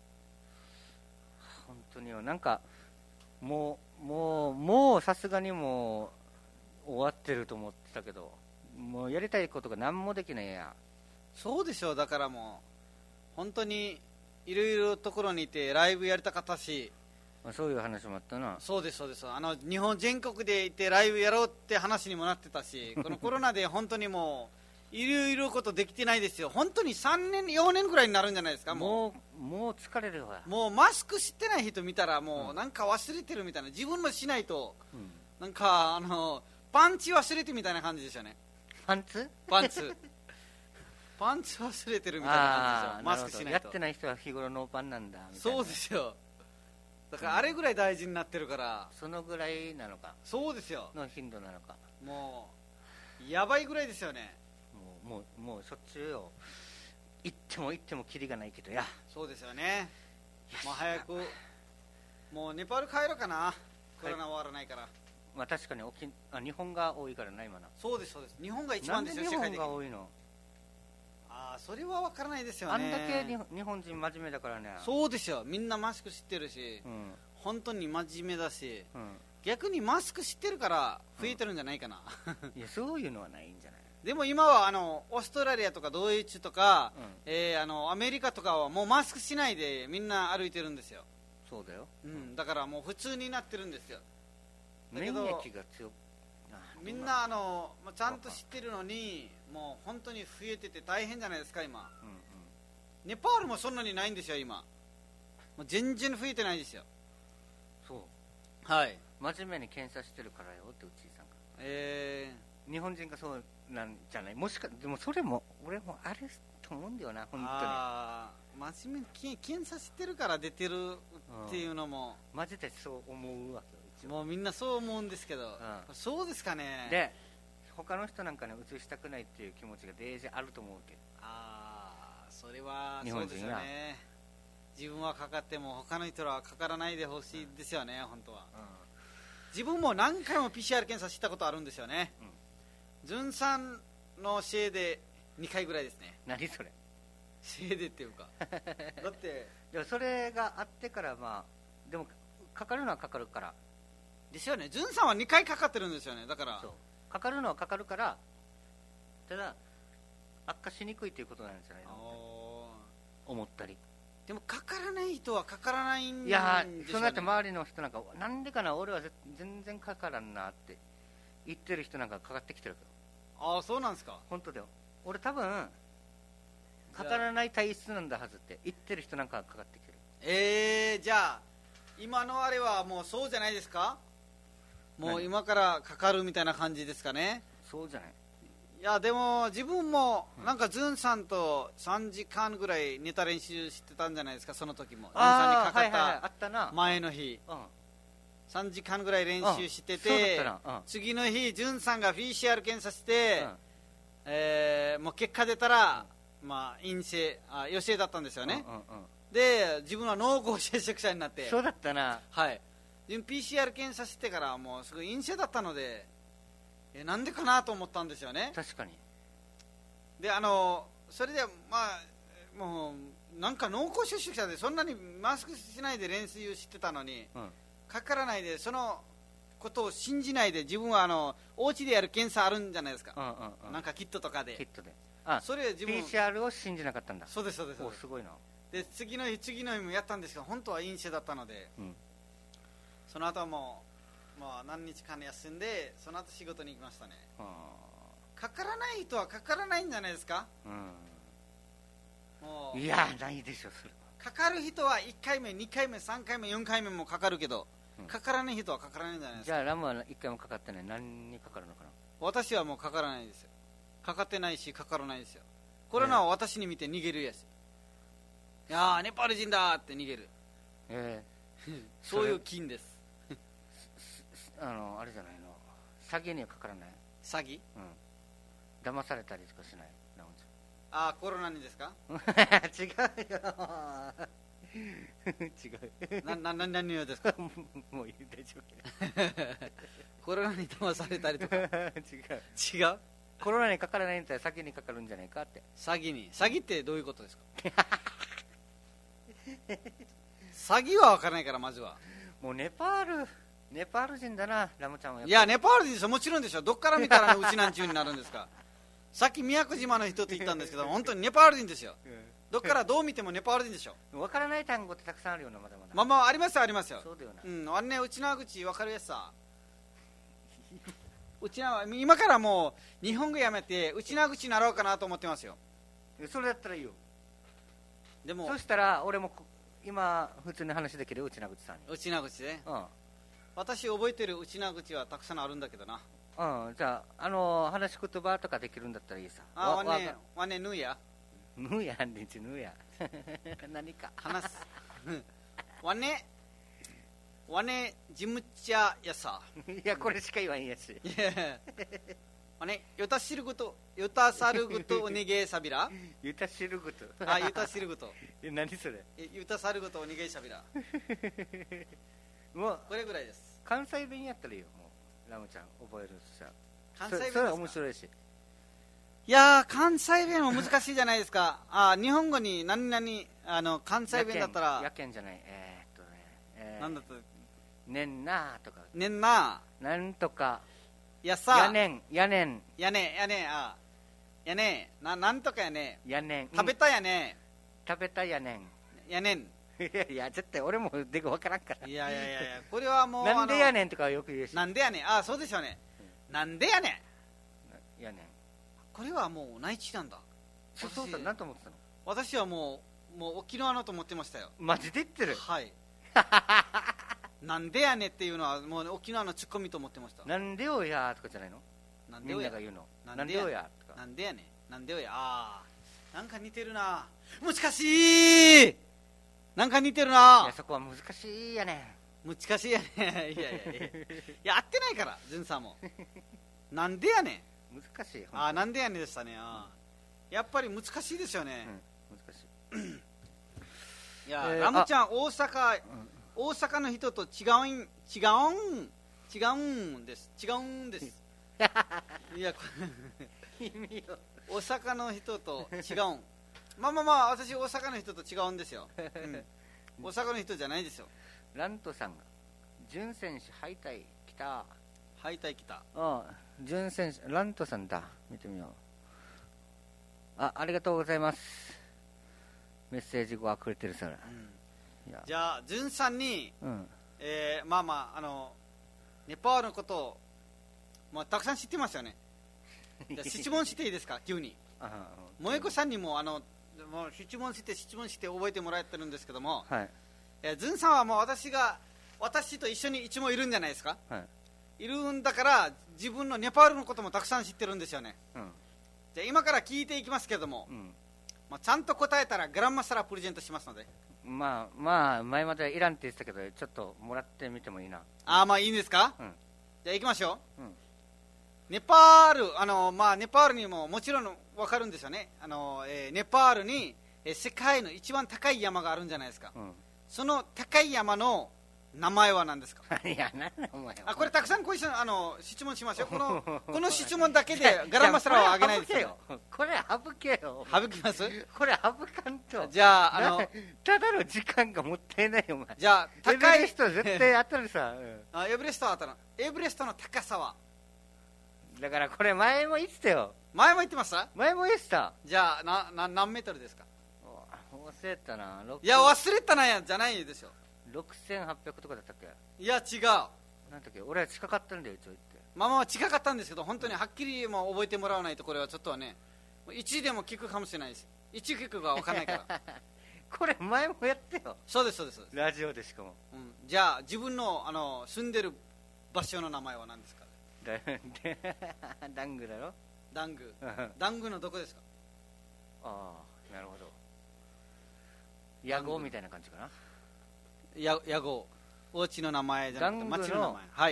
本当によ。なんかもうもうもうさすがにもう終わってると思ってたけど、もうやりたいことが何もできないや。
そうでしょう。だからもう本当にいろいろところにいてライブやりたかったし、
そういう話もあったな。
そうですそうです。あの日本全国でいてライブやろうって話にもなってたし、このコロナで本当にもういろいろことできてないですよ。本当にさんねんよねんぐらいになるんじゃないですか。
もうもう疲れるわ。
もうマスクしてない人見たらもうなんか忘れてるみたいな、自分もしないと、うん、なんかあのパンチ忘れてみたいな感じですよね。
パンツ
パンツパンツ忘れてるみたいな感じですよ。マスクしないと。
やってない人は日頃ノーパンなんだみたいな。
そうですよ。だからあれぐらい大事になってるから、
うん、そのぐらいなのか。
そうですよ。
の頻度なのか。
もうやばいぐらいですよね。
もうもうもうしょっちゅうよ。行っても行ってもキリがないけどや。
そうですよね。もう早くもうネパール帰ろうかな。コロナ終わらないから。
まあ確かに沖あ日本が多いからな今な。
そうですそうです。日本が一番ですよ。
なんで日本が多いの？
ああ、それは分からないですよね。
あんだけ日本人真面目だからね。
そうですよ。みんなマスクしてるし、うん、本当に真面目だし、うん、逆にマスクしてるから増えてるんじゃないかな。
うん、いやそういうのはないんじゃない。
でも今はあのオーストラリアとかドイツとか、うんえー、あのアメリカとかはもうマスクしないでみんな歩いてるんですよ。
そうだよ、
うん、だからもう普通になってるんですよ。だけど
免疫が強く
みんなあの、まあ、ちゃんと知ってるのにもう本当に増えてて大変じゃないですか今、うんうん、ネパールもそんなにないんですよ今。もう全然増えてないですよ。
そう
はい。
真面目に検査してるからよってうちさんが。
え
ー、日本人がそうなんじゃない。もしかでもそれも俺もあれと思うんだよな本当に。
あ真面目に検査してるから出てるっていうのも、
うん、マジでそう思うわけよ。
もうみんなそう思うんですけど、うん、そうですかね。
で他の人なんかね移したくないっていう気持ちがデージあると思うけど。
ああそれはそうですよね。自分はかかっても他の人はかからないでほしいですよね、うん、本当は、うん、自分も何回も ピーシーアール 検査したことあるんですよね、うん、ズンさんのせいでにかいぐらいですね。
何それ
せいでっていうかだって
でもそれがあってからまあでもかかるのはかかるから
ですよね。ズンさんはにかいかかってるんですよね。だから
そうかかるのはかかるからただ悪化しにくいということなんじゃないの思ったり。
でもかからない人はかからないんでしょうね。
いやそうなって周りの人なんかなんでかな俺は全然かからんなって言ってる人なんかかかってきてるけ
ど。ああそうなんですか。
本当だよ。俺多分かからない体質なんだはずって言ってる人なんかかかってきてる。
えー、じゃあ今のあれはもうそうじゃないですか。もう今からかかるみたいな感じですかね。
そうじゃない。
いやでも自分もなんかズンさんとさんじかんぐらいネタ練習してたんじゃないですか。その時もズンさんにかかった前の日さんじかんぐらい練習してて、次の日ズンさんが ピーシーアール 検査して、うんえー、もう結果出たら、まあ、陰性あ陽性だったんですよね、うんうんうん、で自分は濃厚接触者になって。
そうだったな。
はい。 ピーシーアール 検査してからもうすごい陰性だったのでえなんでかなと思ったんですよね。
確かに。
であのそれでまあもうなんか濃厚接触者でそんなにマスクしないで練習してたのに、うん、かからないでそのことを信じないで自分はあのお家でやる検査あるんじゃないですか、うんうんうん、なんかキットとかで
キットであそれ自分 ピーシーアール を信じなかったんだ。
そうですそうです。
おすごいな。
で次の日次の日もやったんですけど本当は陰性だったので、うん、その後はもう、まあ、何日間休んでその後仕事に行きましたね。かからない人はかからないんじゃないですか、
うん、もういやないでしょそれ
は。かかる人はいっかいめにかいめさんかいめよんかいめもかかるけど、うん、かからない人はかからないんじゃないですか。
じゃあラムはいっかいもかかってない。何にかかるのかな。
私はもうかからないですよ。かかってないしかからないですよ。コロナは私に見て逃げるやつ、いやーネパール人だって逃げる、
え
ー、そういう菌です。
あのあれじゃないの、詐欺にはかからない。
詐欺、
うん、騙されたりとかしない。
ああ、コロナにですか
違うよ違う
な、な、何をですか
もういい、大丈夫
コロナに騙されたりとか違う違う、
コロナにかからないんだったら詐欺にかかるんじゃないかって。
詐欺に、詐欺ってどういうことですか詐欺は分からないから。まずは
もうネパールネパール人だな、ラムちゃんは。
いやネパール人ですよ、もちろんでしょ。どっから見たら、ね、うちなんちゅうになるんですかさっき宮古島の人って言ったんですけど、本当にネパール人ですよ。どっからどう見てもネパール人でしょ。
分からない単語ってたくさんあるよな、まだまだ。
まあまあありますよ、ありますよ。
そうだよな。
うん、あんね、うちな口分かるやつさ。うちな、今からもう日本語やめてうちな口になろうかなと思ってますよ。
それだったらいいよ。
でも
そしたら俺も今普通に話できる、うちな口さんに。
うちな口ね、
うん、
私覚えてるうちな口はたくさんあるんだけどな。
うん、じゃあ、あのー、話し言葉とかできるんだったらいいさ。
あ、わね、わね、ぬや。
ぬやんでちぬや。何か。
話す。わね、わね、ジムチャやさ。
いや、これしか言わんやし。
わね、よたしるぐと、よたさるぐとおねげさびら。
ゆたしるぐと。
あ、ゆたしるぐと。
え、何それ。
ゆたさるぐとおねげさびら。
もう、
これぐらいです。
関西弁やったらいいよ、もう。ラムちゃん、覚えるとしたら。
関西弁ですか。
それは面白いし。
いやー、関西弁も難しいじゃないですか。あ、日本語に何々、あの、関西弁だったら。
やけんじゃない。えー、っとね。えー、
なんだった
ねんなーとか。
ねんな
ー。なんとか。
やさ。
やねん、やねん。
やね、やね、あ。やね、な、なんとかやね。
やねん。
食べたやね。
食べたやねん。
やねん。
いやいや、絶対俺もでかわからんから。
いやいやいやいや、これはもう。
なんでやねんとかよく言うし。
なんでやねん。あ、そうでしょうね。なんでやねん。
やねん。
これはもう内地なんだ。
そうそうそう、なんと思ってたの。
私はもう、もう沖縄のと思ってましたよ。
マジで言ってる。
はい。なんでやねんっていうのはもう沖縄のツッコミと思ってました。
なんでよやーとかじゃないの。
なんでよや。
みんなが言うの。なんでよやとか。
なんでやねん。なんでよや。ああ。なんか似てるな。難しい。なんか似てるな。
いや、そこは難しいやね
ん。難しいやねん。いやいやいや。いや、合ってないから、ズンさんも。なんでやねん。
難しい。
ああ、なんでやねんでしたね。あやっぱり難しいですよね。
うん、難しい。
いや、えー、ラムちゃん、大阪、うん、大阪の人と違うん、違うん、違うんです。違うんです。いや、大阪の人と違うん。まあまあまあ、私、大阪の人と違うんですよ。うん、大阪の人じゃないですよ。
ラントさんが、準選手敗退来た。
敗退来た。
ああ、準選手、ラントさんだ。見てみよう。あ、ありがとうございます。メッセージがくれてるさ、うん、
いやじゃあ、準さんに、
うん、
えー、まあまあ、あの、ネパールのことを、まあ、たくさん知ってますよね。じゃ質問していいですか、急に。萌子さんにも、あの、もう質問して、質問して覚えてもらってるんですけども、
はい、
えー、準さんはもう私が、私と一緒に一問いるんじゃないですか。はい、いるんだから自分のネパールのこともたくさん知ってるんですよね、うん、じゃあ今から聞いていきますけれども、うん、まあ、ちゃんと答えたらグランマスタープレゼントしますので。
まあまあ前までいらんって言ってたけどちょっともらってみてもいいな。
ああ、まあいいんですか、うん、じゃあ行きましょう、うん、ネパール、あのまあネパールにももちろん分かるんですよね。あの、えー、ネパールに、えー、世界の一番高い山があるんじゃないですか、うん、その高い山の名前は何ですか。
いや、なんだお前。
あ、これたくさんこういうあの質問しましょう。このこの質問だけでガラマサラはあげないですよ。
これ省けよ。
省きます。
これ省かんと。
じゃあ、あの
ただの時間がもったいないよお前。
じゃあ高い。
エベレスト絶対当たるさ。
あ、エベレストは当たる。エベレストの高さは。
だからこれ前も言ってたよ。
前も言ってました。
前も言ってた。
じゃあなな何メートルですか。
忘れたな。
いや忘れたなやじゃないですよ。
ろくせんはっぴゃくとかだったっけ。
いや違う。
なんだっけ、俺は近かったんだよ一応言って。
まあまあ近かったんですけど、本当にはっきりも覚えてもらわないとこれはちょっとはね、いちでも聞くかもしれないです。いち聞くが分からないから
これ前もやってよ。
そうですそうですそうです。
ラジオでしかも、
うん、じゃあ自分の、あの住んでる場所の名前は何ですか。
ダングだろ。
ダングダングのどこですか？
ああ、なるほど。屋号みたいな感じかな。
や屋号、お家の名前じゃなくて町の名前。はい。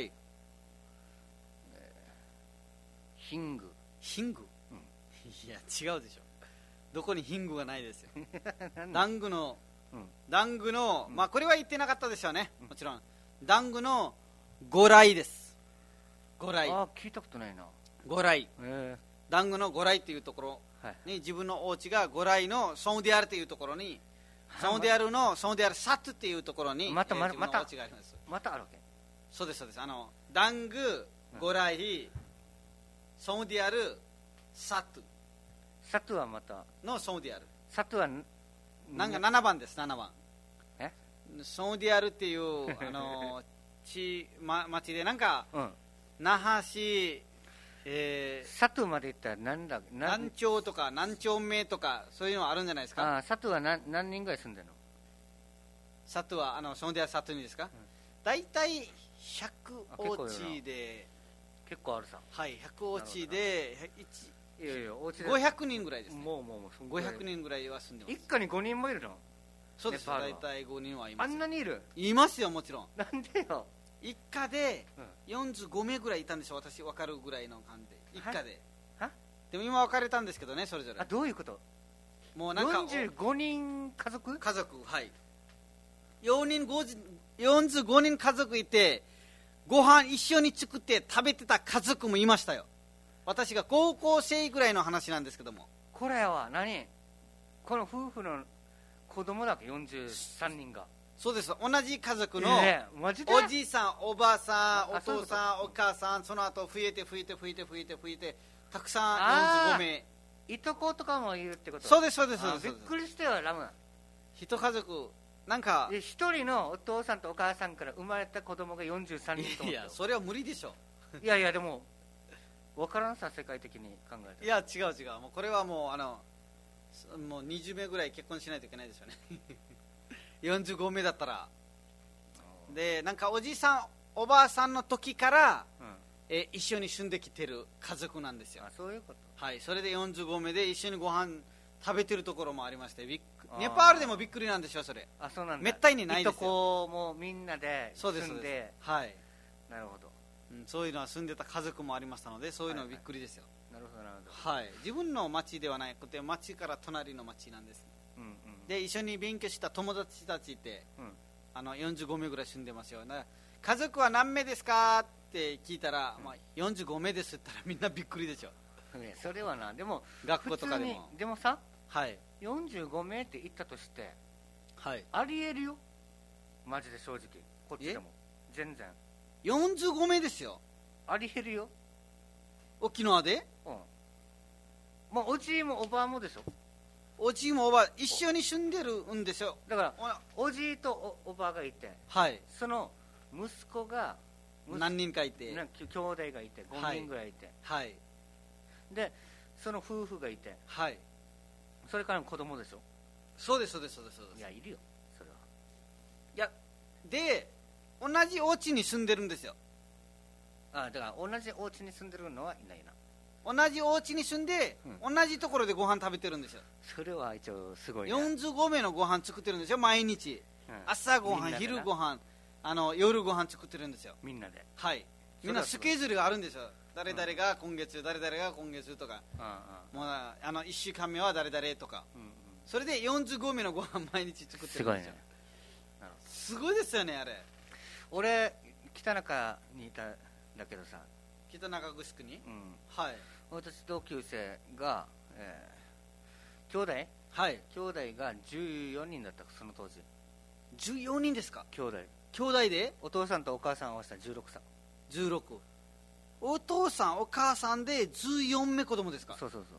ヒング。
ヒング、
うん、
いや違うでしょ。どこにヒングがないですよ。ダングの、
うん、
ダングの、まあこれは言ってなかったでしょうね、もちろん。ダングのゴライです。ゴライ。
ああ、聞いたことないな。
ゴライ、
え
ー、ダングのゴライっていうところに、はい、自分のお家がゴライのソンディアルっていうところに、ソンディアルのソンディアルサットっていうところに、
またまた、
えー、自分のお家があります。
またあるわけ。
そうですそうです。あのダング、ゴライ、うん、ソンディアル、サット。
サトゥはまた
のソンディアル。
サトゥは
なんかななばんです。ななばん。
え？
ソンディアルっていうあの地、ま、町でなんか、
うん、
那覇市、えー、
サトゥまで行ったら何だ
何町とか何丁目とかそういうのあるんじゃないですか。
あ、サトゥは 何, 何人ぐらい住んでるの？
サトゥはあのソンディアルサトゥにですか、うん、大体ひゃくお家で
結構あるさ。
はい、ひゃくお家で
いやいや、お家で
ごひゃくにんぐらいですね。
もうもうもう
ごひゃくにんぐらいは住んでます。
一家にごにんもいるの？
そうです。大体ごにんはいます。
あんなにいる？
いますよ、もちろん。
なんでよ。
一家でよんじゅうごめいぐらいいたんでしょ、私分かるぐらいの感じで。一家で。
は？
でも今別れたんですけどね、それぞれ。
あ、どういうこと？
もうなんか
よんじゅうごにん家族？
家族、はい。よにん、よんじゅうごにん家族いて、ご飯一緒に作って食べてた家族もいましたよ。私が高校生ぐらいの話なんですけども。
これは何？この夫婦の子供だけよんじゅうさんにんが。
そうです。同じ家族のおじいさん、おばあさん、お父さん、お母さん、その後増えて増えて増えて増えて増えて、たくさんよんじゅうごめい。
いとことかもいるってこと？
そうですそうですそうです。
びっくりしたよ、ラム。
一家族なんか
一人のお父さんとお母さんから生まれた子供がよんじゅうさんにんと思った。
いや、それは無理でしょ。
いやいや、でも分からんさ、世界的に考えて。
いや、違う違う。もうこれはもうあのもうにじゅうめいぐらい結婚しないといけないですよね。よんじゅうごめいだったら。で、なんかおじいさんおばあさんの時から、うん、え一緒に住んできてる家族なんですよ。
あ、そういうこと。
はい。それでよんじゅうごめいで一緒にご飯食べてるところもありまして、びっネパールでもびっくりなんでしょ、それ。
あ、そうなんだ。
めったにないですよ。
いとこもみんなで住んで。
そうですそうです。はい。
なるほど、
うん、そういうのは住んでた家族もありましたので、そういうのはびっくりですよ。
はいはい、なるほどなるほど。
はい。自分の町ではなくて、町から隣の町なんです。
うんうん、
で、一緒に勉強した友達たちって、うん、あのよんじゅうごめいぐらい住んでますよ。家族は何名ですかって聞いたら、うん、まあ、よんじゅうごめいですって言ったらみんなびっくりでしょ。
それはな、でも
学校とかでも。
でもさ、
はい、
よんじゅうごめいって言ったとして、
はい、
ありえるよ、マジで正直。こっちでも全然
よんじゅうごめいですよ。
ありえるよ、
沖縄で。
うん、まあ、おじいもおばあもでしょ。
おじいもおばあ一緒に住んでるんですよ。
だからおじいと お, おばあがいて、
はい、
その息子が
何人かいて、
兄弟がいてごにんぐらいいて、
はい、
でその夫婦がいて、
はい、
それからの子供でしょ。
そうですそうですそうですそうです。
いや、いるよそれは。
いやで同じお家に住んでるんですよ。
ああ、だから同じお家に住んでるのはいないな。
同じお家に住んで、うん、同じところでご飯食べてるんですよ。
それは一応すごいな。
よんじゅうごめいのご飯作ってるんですよ、毎日、うん、朝ご飯、昼ご飯、あの夜ご飯作ってるんですよ、みんなで。はい、みんなスケジュールがあるんですよ。誰々が今月、うん、誰々が今月とか、うん、もうあのいっしゅうかんめは誰々とか、うんうん、それでよんじゅうごめいのご飯毎日作ってるんですよ。すごいね。すごいですよね、あれ。
俺北中にいたんだけどさ、
北中城に、
うん、
はい、
私同級生が、えー、兄弟、
はい、
兄弟がじゅうよにんだった、その当時。
じゅうよにんですか。
兄弟
兄弟で
お父さんとお母さん合わせたらじゅうろくさい。
じゅうろく。お父さんお母さんでじゅうよんめい子供ですか。
そうそうそう。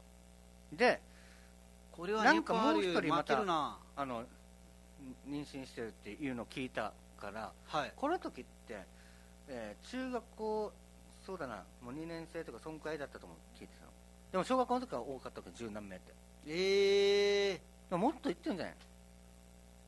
で
これはなんかもう一人また
あの妊娠してるっていうのを聞いたから、
はい、
この時って、えー、中学校、そうだな、もうにねんせいとかそんくらいだったと思う、聞いてたの。でも小学校の時は多かったけど十何名って。
ええー、
もっと言ってるんじゃない。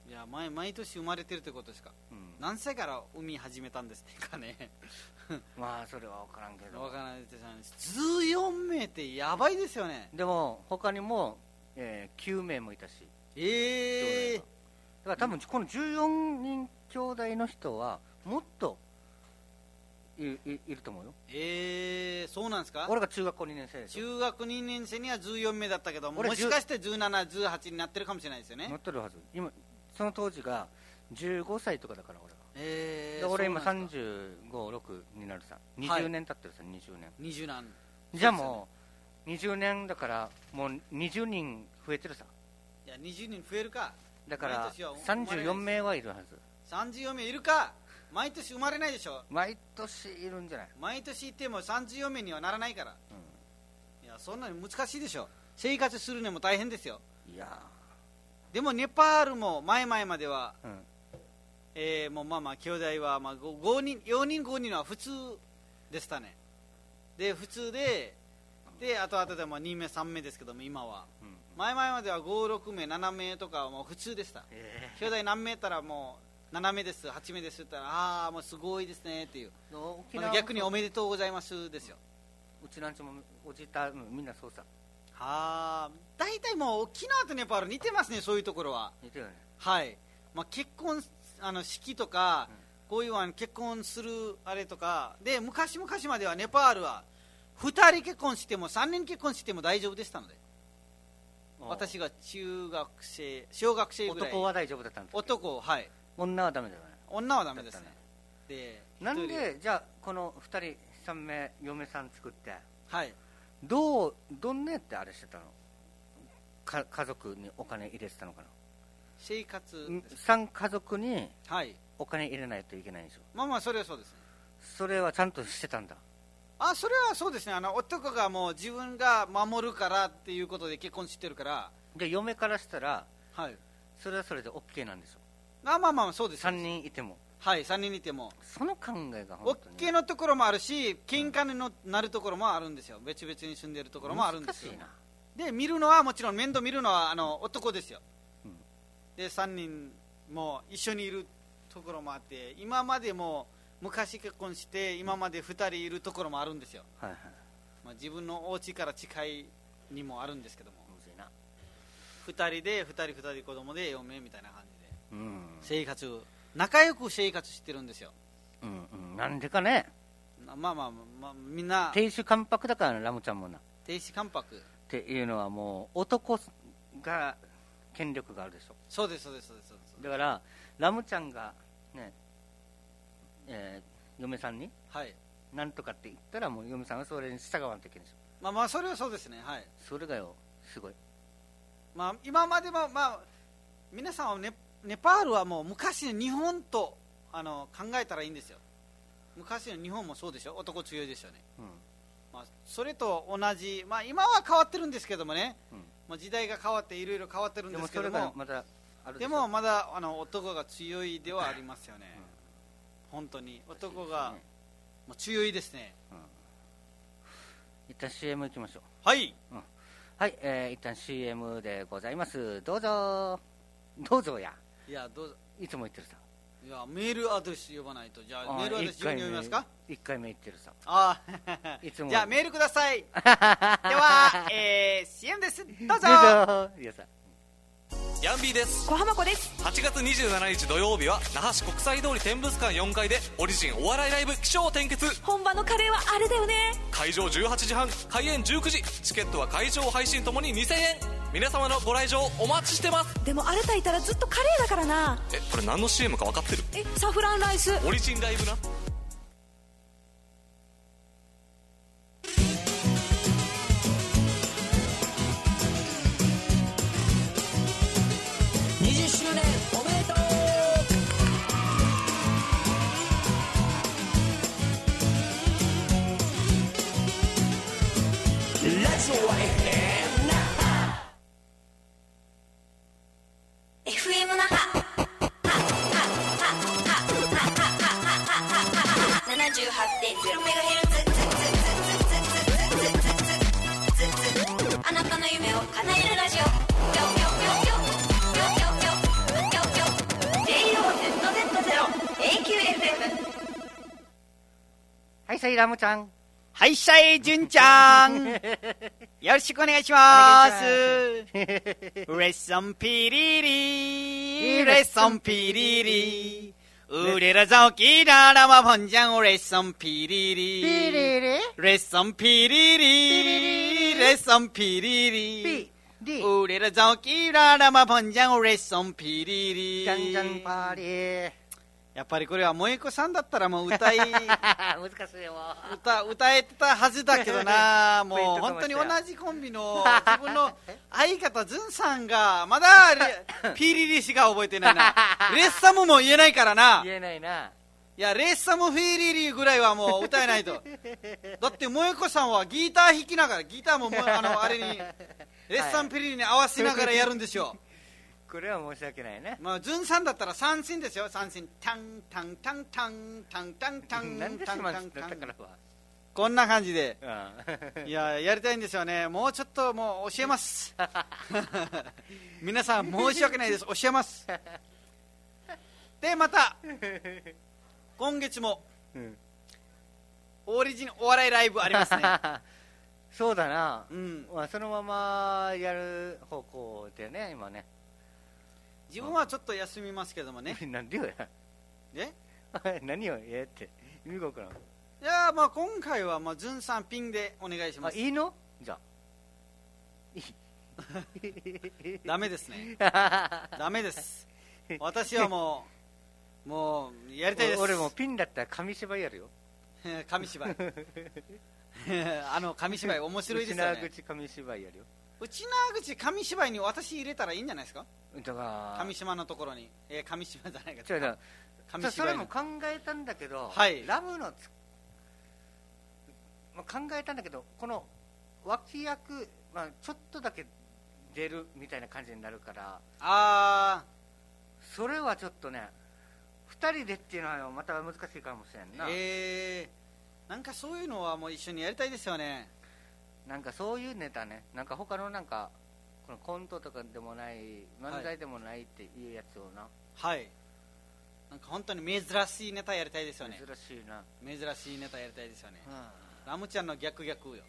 いや 毎, 毎年生まれてるってことですか、うん、何歳から産み始めたんですかね
まあそれは分からんけど
分からないですじゅうよんめいってやばいですよね。
でも他にも、えー、きゅうめいもいたし、
ええー、
だから多分このじゅうよにん兄弟の人はもっと い, い, いると思うよ。
ええー、そうなんですか。
俺が中学校にねん生でしょ。
中学にねん生にはじゅうよんめいだったけど、もしかしてじゅうなな、じゅうはちになってるかもしれないですよね。
なってるはず。今その当時がじゅうごさいとかだから俺は。
えー、
で俺今さんじゅうご、ろくになるさ、にじゅうねん経ってるさ、にじゅうねん。
にじゅうねん。
じゃあもうにじゅうねんだからもうにじゅうにん増えてるさ。
いやにじゅうにん増えるか。
だからさんじゅうよんめいはいるはず。
さんじゅうよんめいいるか。毎年生まれないでしょ。
毎年いるんじゃない。
毎年いてもさんじゅうよんめいにはならないから、うん、いやそんなに難しいでしょ。生活するのも大変ですよ。
いや
でもネパールも前々までは、うん、えー、もうまあまあ兄弟はまあごにんよにんごにんは普通でしたね。で普通でであとあとでもにめいさんめいですけども今は、うん、前々まではご、ろくめいななめいとかはもう普通でした、えー、兄弟何名いたらもうななめいです、はちめいですって言ったら、ああもうすごいですねっていう、逆におめでとうございますですよ。
うちなんちもおじいたみんなそうさ。
はあ、大体もう沖縄とネパール似てますね。そういうところは
似てるね。
はい、まあ、結婚あの式とか、うん、こういうあの結婚するあれとかで、昔々まではネパールはふたり結婚してもさんにん結婚しても大丈夫でしたので、私が中学生小学生ぐらい。
男は大丈夫だったんですか。
男、はい。
女はダメだよね。
女はダメですね。で
なんでじゃあこのふたりさんめい嫁さん作って、
はい、
どうどんねってあれしてたのか。家族にお金入れてたのかな。
生活
さん家族にお金入れないといけないんでしょ、はい、
まあまあそれはそうですね。
それはちゃんとしてたんだ。
あ、それはそうですね。あの男がもう自分が守るからっていうことで結婚してるから。
で嫁からしたら、
はい、
それはそれで OK なんでしょ。
あ、まあまあそうです。
さんにんいても、
はい、さんにんいても
その考えが本当に
OK のところもあるし、喧嘩になるところもあるんですよ。別々に住んでるところもあるんですよ。難しいな。で見るのはもちろん面倒見るのはあの男ですよ、うん、でさんにんも一緒にいるところもあって、今までも昔結婚して今までふたりいるところもあるんですよ、はいはい、まあ、自分のお家から近いにもあるんですけども、むずいな。ふたりでふたりふたり子供でよんめいみたいな感じで、うん、生活仲良く生活してるんですよ、
うんうん、なんでかね。
まあまあ、まあ、みんな
亭主関白だからね。ラムちゃんもな
亭主関白
っていうのはもう男が権力があるでしょ。
そうですそうですそうです。
だからラムちゃんがね、えー、嫁さんに、はい、なんとかって言ったらもう嫁さんはそれに従わんといけないでしょ。
まあまあそれはそうですね。はい、
それがよすごい。
まあ今までもまあ皆さんは ネ, ネパールはもう昔の日本とあの考えたらいいんですよ。昔の日本もそうでしょ。男強いですよね、うん、まあ、それと同じ、まあ、今は変わってるんですけどもね、うん、まあ、時代が変わっていろいろ変わってるんですけども、でもまだあるでしょ。でもまだあの男が強いではありますよね、うん、本当に男が、ね、もう強いですね、うん、
一旦 シーエム 行きましょう。
はい、
うん、はい、えー、一旦 シーエム でございます。どうぞどうぞや。
いやどうぞ。
いつも言ってるさ。
いやメールアドレス呼ばないと。じゃあメールアドレス自分で読みますか。
いっかいめ言ってるさ。
ああいつもじゃあメールくださいでは、えー、シーエム です。どうぞ。どうぞ。いやさ
ヤンビーです。
小浜子です。
はちがつにじゅうしちにち土曜日は那覇市国際通り天物館よんかいでオリジンお笑いライブ起承転結。
本場のカレーはあれだよね。
会場じゅうはちじはん、開演じゅうくじ。チケットは会場配信ともににせんえん。皆様のご来場お待ちしてます。
でもあれたいたらずっとカレーだからな。
え、これ何の シーエム か分かってる？
え、サフランライス
オリジンライブな。
にじゅっしゅうねんおめでとう。ラジオは エフエム 那覇
エフエム 那覇 ななじゅうはちてんゼロメガヘルツ。あなたの夢を叶えるラジオ。
はい、さいラムちゃん。
はいしゃいじゅんちゃんよろしくお願いしますレッソンピリリレッソンピリリウレラザオキララマボンジャンレッソンピリリ
ピリリ
レッソンピリリレッソンピリリ
ピリ
ウレラザオキララマボンジャンレッソンピリリ
じゃんじゃんパーリー。
やっぱりこれは萌子さんだったらもう歌い
難しいよ。
歌, 歌えてたはずだけどなもう本当に同じコンビの自分の相方ズンさんがまだピーリリしか覚えてないなレッサムも言えないからな
言えないな。
いやレッサムフィーリリぐらいはもう歌えないとだって萌子さんはギター弾きながらギターもあのあれにレッサムピリリに合わせながらやるんですよ
これは申し訳ないね。
まあ、ズンさんだったら三線ですよ、三線。タンタンタンタンタンタンタン
なんで
タン
しまっ
タンタン
たからは。
こんな感じで。
うん
いや、やりたいんですよね。もうちょっともう教えます。皆さん申し訳ないです。教えます。で、また、今月も、
うん
オリジンお笑いライブありますね。
そうだな。
うん。
まあ、そのままやる方向でね、今ね。
自分はちょっと休みますけどもね。
なんでよや。
え
何をえって。意味がわからん。
いや、まあ今回は、まあ、ズンさんピンでお願いしま
あ、
す。
いいのじゃあ。
ダメですね。ダメです。私はもう、もう、やりたいです。
俺もピンだったら紙芝居やるよ。
紙芝居。あの紙芝居面白いですよね。
内口紙芝居やるよ。
内縄口紙芝居に私入れたらいいんじゃないですか。
だから
上島のところに、えー、上島じゃないか。
違う違う。
紙
それ
芝居の
も考えたんだけど、
はい
ラムのつ、まあ、考えたんだけど、この脇役、まあ、ちょっとだけ出るみたいな感じになるから、
あ
それはちょっとね、ふたりでっていうのはまた難しいかもしれんな。
ー、えー、なんかそういうのはもう一緒にやりたいですよね。
なんかそういうネタね、なんか他のなんかこのコントとかでもない漫才でもないっていうやつをな、
はい。なんか本当に珍しいネタやりたいですよね。
珍しいな。
珍しいネタやりたいですよね。
うん、
ラムちゃんの逆逆よ。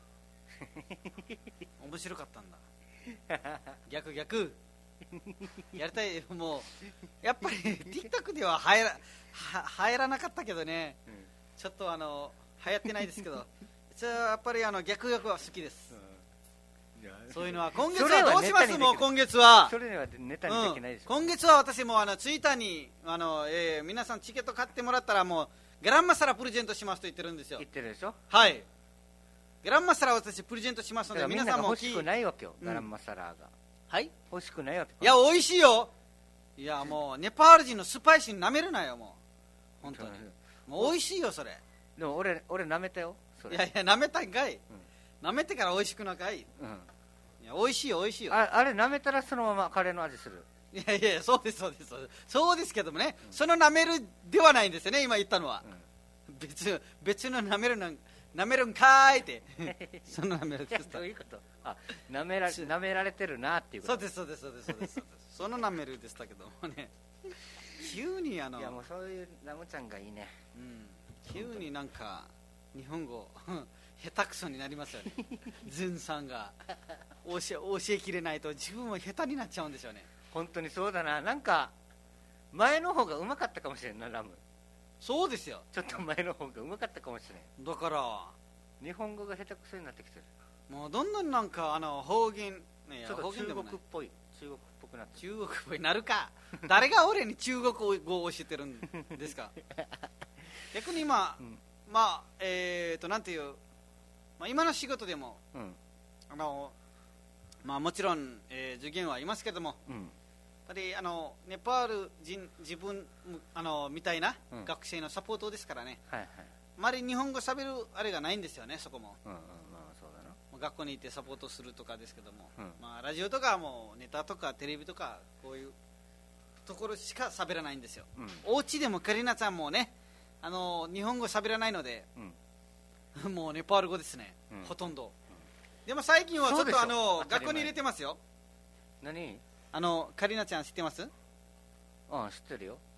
面白かったんだ。逆逆。やりたい。もうやっぱり TikTok では入らは入らなかったけどね。
うん、
ちょっとあの流行ってないですけど。じゃあやっぱりあの逆逆は好きです。うん、そういうのは今月はどうします。もう今月は
それはネタにできないでしょ、
うん、今月は私もあのツイッターにあの、えー、皆さんチケット買ってもらったらもうギャランマサラプレゼントしますと言ってるんですよ。
言ってるでしょ。
はい。ギャランマサラ私プレゼントしますので皆さんも
欲しくないわけよ、
うん、
ガランマサラが。
はい
欲しくないわけ。
いや美味しいよ。いやもうネパール人のスパイシーに舐めるなよもう本当にもう美味しいよそれ。
でも俺俺舐めたよそれ。
いやいや舐めたんかい、うん、舐めてから美味しくなかい、うん、いや美味しいよ美味しいよ。
あ, あれ舐めたらそのままカレーの味する。
いやいやそうですそうですそうですそうですけどもね、うん、その舐めるではないんですよね今言ったのは、うん、別別の舐めるの舐めるんかーいってその舐めるって
どういうこと。あ舐めら舐められてるなっていうこと。
そうですそうですそうですそうですそうですその舐めるでしたけどもね急にあの
いやもうそういうラムちゃんがいいね、
うん、急になんか日本語下手くそになりますよねズンさんが教え、教えきれないと自分も下手になっちゃうんでしょうね。
本当にそうだな。なんか前の方がうまかったかもしれんなラム。
そうですよ。
ちょっと前の方がうまかったかもしれん。
だから
日本語が下手くそになってきてる。
もうどんどんなんかあの方言、ね、
ちょっと中国っぽい中国っぽくなって
中国っぽいなるか誰が俺に中国語を教えてるんですか逆に今、うん、まあえーとなんていう、まあ、今の仕事でも、うん、あのまあもちろん、えー、受験はいますけども、うん、やっぱりあのネパール人自分あのみたいな、うん、学生のサポートですからね、はいはい、あまり日本語しゃべるあれがないんですよねそこも、うんうん、まあそうだな。学校に行ってサポートするとかですけども、うんまあ、ラジオとかもネタとかテレビとかこういうところしか喋らないんですよ、うん、お家でもカリナちゃんもねあの日本語喋らないので、うん、もうネパール語ですね、うん、ほとんど、うん、でも最近はちょっとあの学校に入れてますよ。
何？
あのカリナちゃん知ってます？
ああ知ってるよ。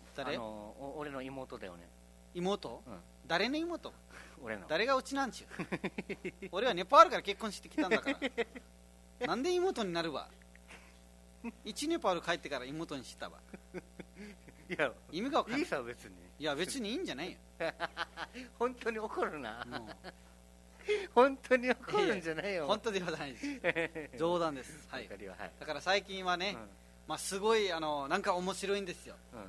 誰？
あのお俺の妹だよね。
妹、
うん、
誰の妹？
俺の。
誰がうちなんちゅう俺はネパールから結婚してきたんだからなんで妹になるわ一ネパール帰ってから妹にしたわ
いや
意味が分かんない。
いいさ別に。
いや別にいいんじゃないよ
本当に怒るな。
もう
本当に怒るんじゃないよ。
本当ではないです冗談です、はい、だから最近はね、うん、まあ、すごいあのなんか面白いんですよ、うん、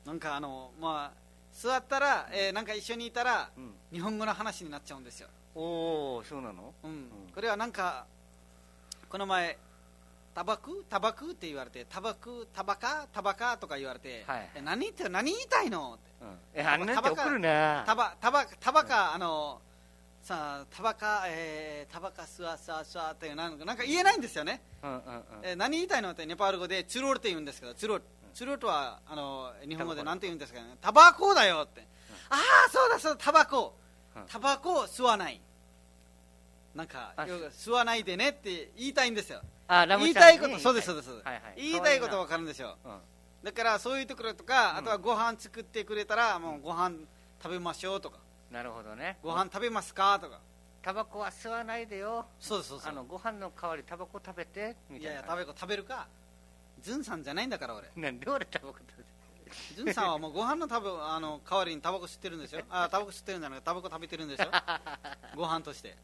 なんかあのまあ座ったら、えー、なんか一緒にいたら、うん、日本語の話になっちゃうんですよ。
おお、そうなの？
うん、うん、これはなんかこの前タバクタバクって言われて、タバクタバカタバカとか言われて、はい、え何言って何言いたいのって、
うん、えあんなって怒るな。
タバタバタバカ、うん、あのさあタバカ、えー、タバカスワスワスワっていうなんかなんか言えないんですよね、うんうんうん、えー、何言いたいのってネパール語でチュロルって言うんですけど、チュロルチュロルとはあの日本語でなんて言うんですかね、タバコだよって、うん、ああそうだそうだタバコ、うん、タバコを吸わない、なんか吸わないでねって言いたいんですよ。あ言いたいこと、そうですそうです、はいはい、言いたいこと分かるんですよ、うん、だからそういうところとか、うん、あとはご飯作ってくれたらもうご飯食べましょうとか、
なるほどね、
ご飯食べますかとか、
タバコは吸わないでよ、
そうそうそう、
あのご飯の代わりタバコ食べてみたいな。
いやいやタバコ食べるか、ズンさんじゃないんだから俺。
なんで俺タバコ食べて
ズンさんはもうご飯の食べあの代わりにタバコ吸ってるんですよあタバコ吸ってるんじゃなくてタバコ食べてるんですよご飯として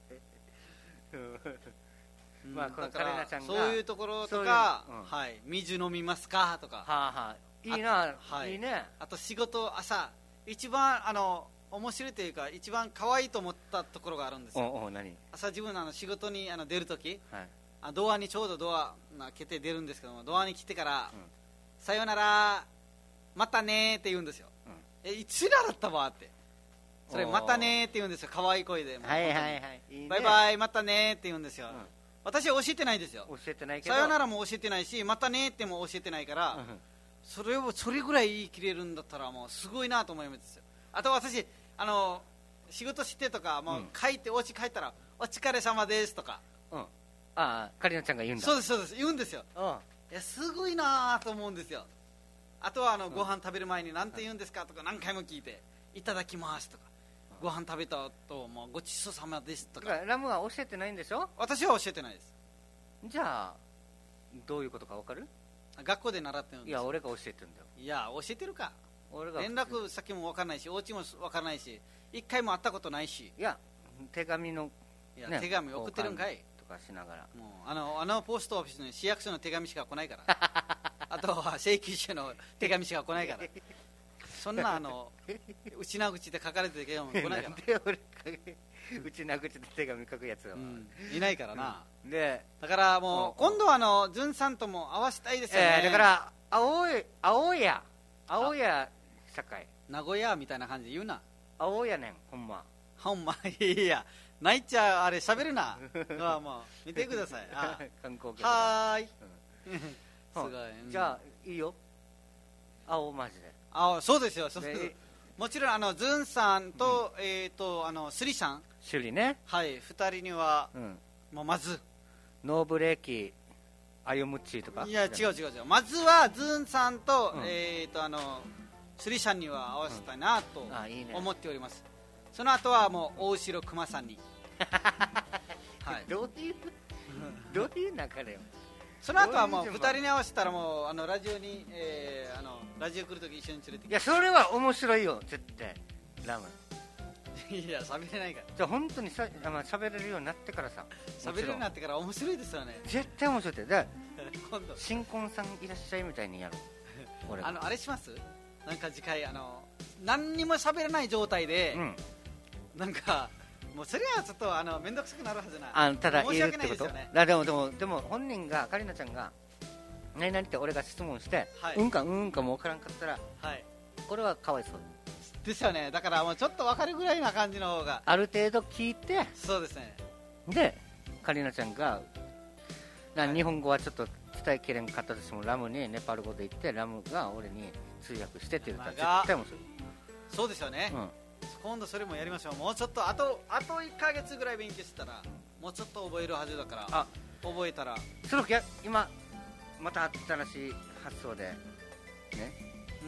まあ、このカレナちゃんがそういうところとか、うん、はい、水飲みますかとか、はあは
あ、いいな、はい、いいね。
あと仕事朝一番あの面白いというか一番可愛いと思ったところがあるんですよ。
おお何？
朝自分のあの仕事にあの出るとき、はい、あドアにちょうどドア開けて出るんですけども、ドアに来てから、うん、さよならまたねって言うんですよ、うん、えいつらだったわって、それまたねって言うんですよ、可愛い声で、
はいはいはい、いいね、
バイバイまたねって言うんですよ、うん、私は教えてないですよ、
教えてないけど、
さよならも教えてないしまたねっても教えてないから、うん、それをそれぐらい言い切れるんだったらもうすごいなと思いますよ。あと私あの仕事してとかもう帰って、うん、お家帰ったらお疲れ様ですとか、うん、あ
あカリナちゃんが言うんだ。
そうですそうです、言うんですよ、うん、いやすごいなと思うんですよ。あとはあの、うん、ご飯食べる前に何て言うんですかとか何回も聞いて、いただきますとか、ご飯食べた後もうごちそうさまですとか。
ラムは教えてないんでしょ？
私は教えてないです。
じゃあどういうことか分かる？
学校で習ってるんです。
いや俺が教えてるんだよ。
いや教えてるか、
俺が
連絡先も分からないしお家も分からないし一回も会ったことないし。
いや手紙の、
いや、ね、手紙送ってるんかい
とかしながら、
もうあのあのポストオフィスに市役所の手紙しか来ないからあとは請求書の手紙しか来ないからそんなあの内な口で書かれてる手紙も来ないから。なんで俺
内な口で手紙書くやつは、うん、
いないからな、
うん、で
だからもう今度はあのズンさんとも会わせたいですよね、
えー、だから青い青や青や社会
名古屋みたいな感じで言うな。
青やねんほんま
ほんまいや泣いちゃうあれ喋るなまあまあ見てくださいあ
観光客
はーい、
うん、すごい、うん、じゃあいいよ青マジで
青そうですよそうです。もちろんあのズンさんと、うん、えっ、ー、とあのスリさん
シュリね、
はいふたりには、うん、もうまず
ノーブレーキアユムッチーとか。
いや違う違う違う、まずはズンさんと、うん、えっ、ー、とあのスリさんには合わせたいなと思っております、うん、いいね、その後はもう大城熊さんに
はい、どういうどういう流れよ。
その後はもうふたりに合わせたらもうあのラジオに、えー、あのラジオ来るとき一緒に連れてきて。
いやそれは面白いよ絶対ラム
いや喋れないから。
じゃあ本当にさ喋れるようになってからさ、
喋れるようになってから面白いですよね。
絶対面白いってだ今度新婚さんいらっしゃいみたいにやろう
俺あのあれします、なんか次回あの何にも喋れない状態で、うん、なんかもうそれはちょっとあの面倒くさくなるはずな。
あただ言えるってこと。だでもでもでも本人がカリナちゃんが何々って俺が質問して、はい、うんかうんかも分からんかったら、はい、これはかわいそう
ですよね。だからもうちょっと分かるぐらいな感じの方が
ある程度聞いて、
そうですね。
でカリナちゃんがな、はい、日本語はちょっと伝えきれんかったとしてもラムにネパール語で言ってラムが俺に通訳してって言ったら絶対もする。
そうですよね、うん、今度それもやりましょう。もうちょっとあとあといっかげつぐらい勉強してたらもうちょっと覚えるはずだから。あ覚えたら
その今また新しい発想でね、うん、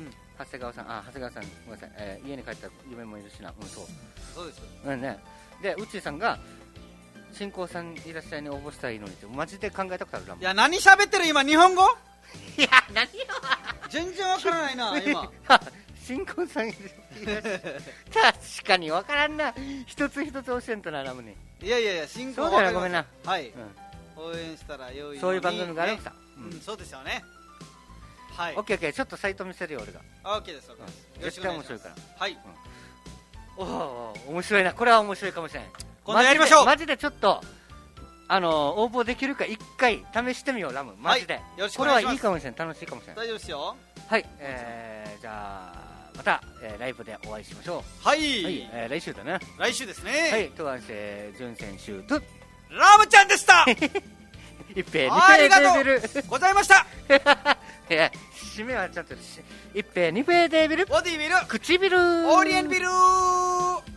長谷川さん、あ、長谷川さん、ごめんなさい、えー、家に帰った夢もいるしな、うん、そう。
そうです。
うんね。で、うっちーさんが、新興さんいらっしゃいに応募したらいいのにって、マジで考えたことあるラム。
いや、何喋ってる今、日本語
いや、何よ
全然わからないな、今。
新婚さんいる確かにわからんな。一つ一つ教えんとな、ラムに。
いやいやいや、新婚
そうだよ、ごめんな。
はい、うん、応援したら良いのに。
そういう番組があるんさ、
ね、うん、そうですよね。はい。
オッケーオッケー、ちょっとサイト見せるよ、俺が。
あ、オッケーです、オッケーです。
絶対面白いから。
はい。
うん、おお、面白いな。これは面白いかもしれない。
今度やりましょう。
マジでちょっと、あの応募できるか一回試してみよう、ラム。マジで。はい、
よろしくお願いします。
これはいいかもしれない。楽しいかもしれない。
大丈夫ですよ。
はい。えー、じゃあ。また、えー、ライブでお会いしましょ
う。はい、はい、
えー、来週だね。
来週ですね。
はい、とわんせ準選手と
ラムちゃんでした
一平二
平デービルございました
いや、締めはちゃんと一平二平デービル
ボディビル
唇
オーリエンビル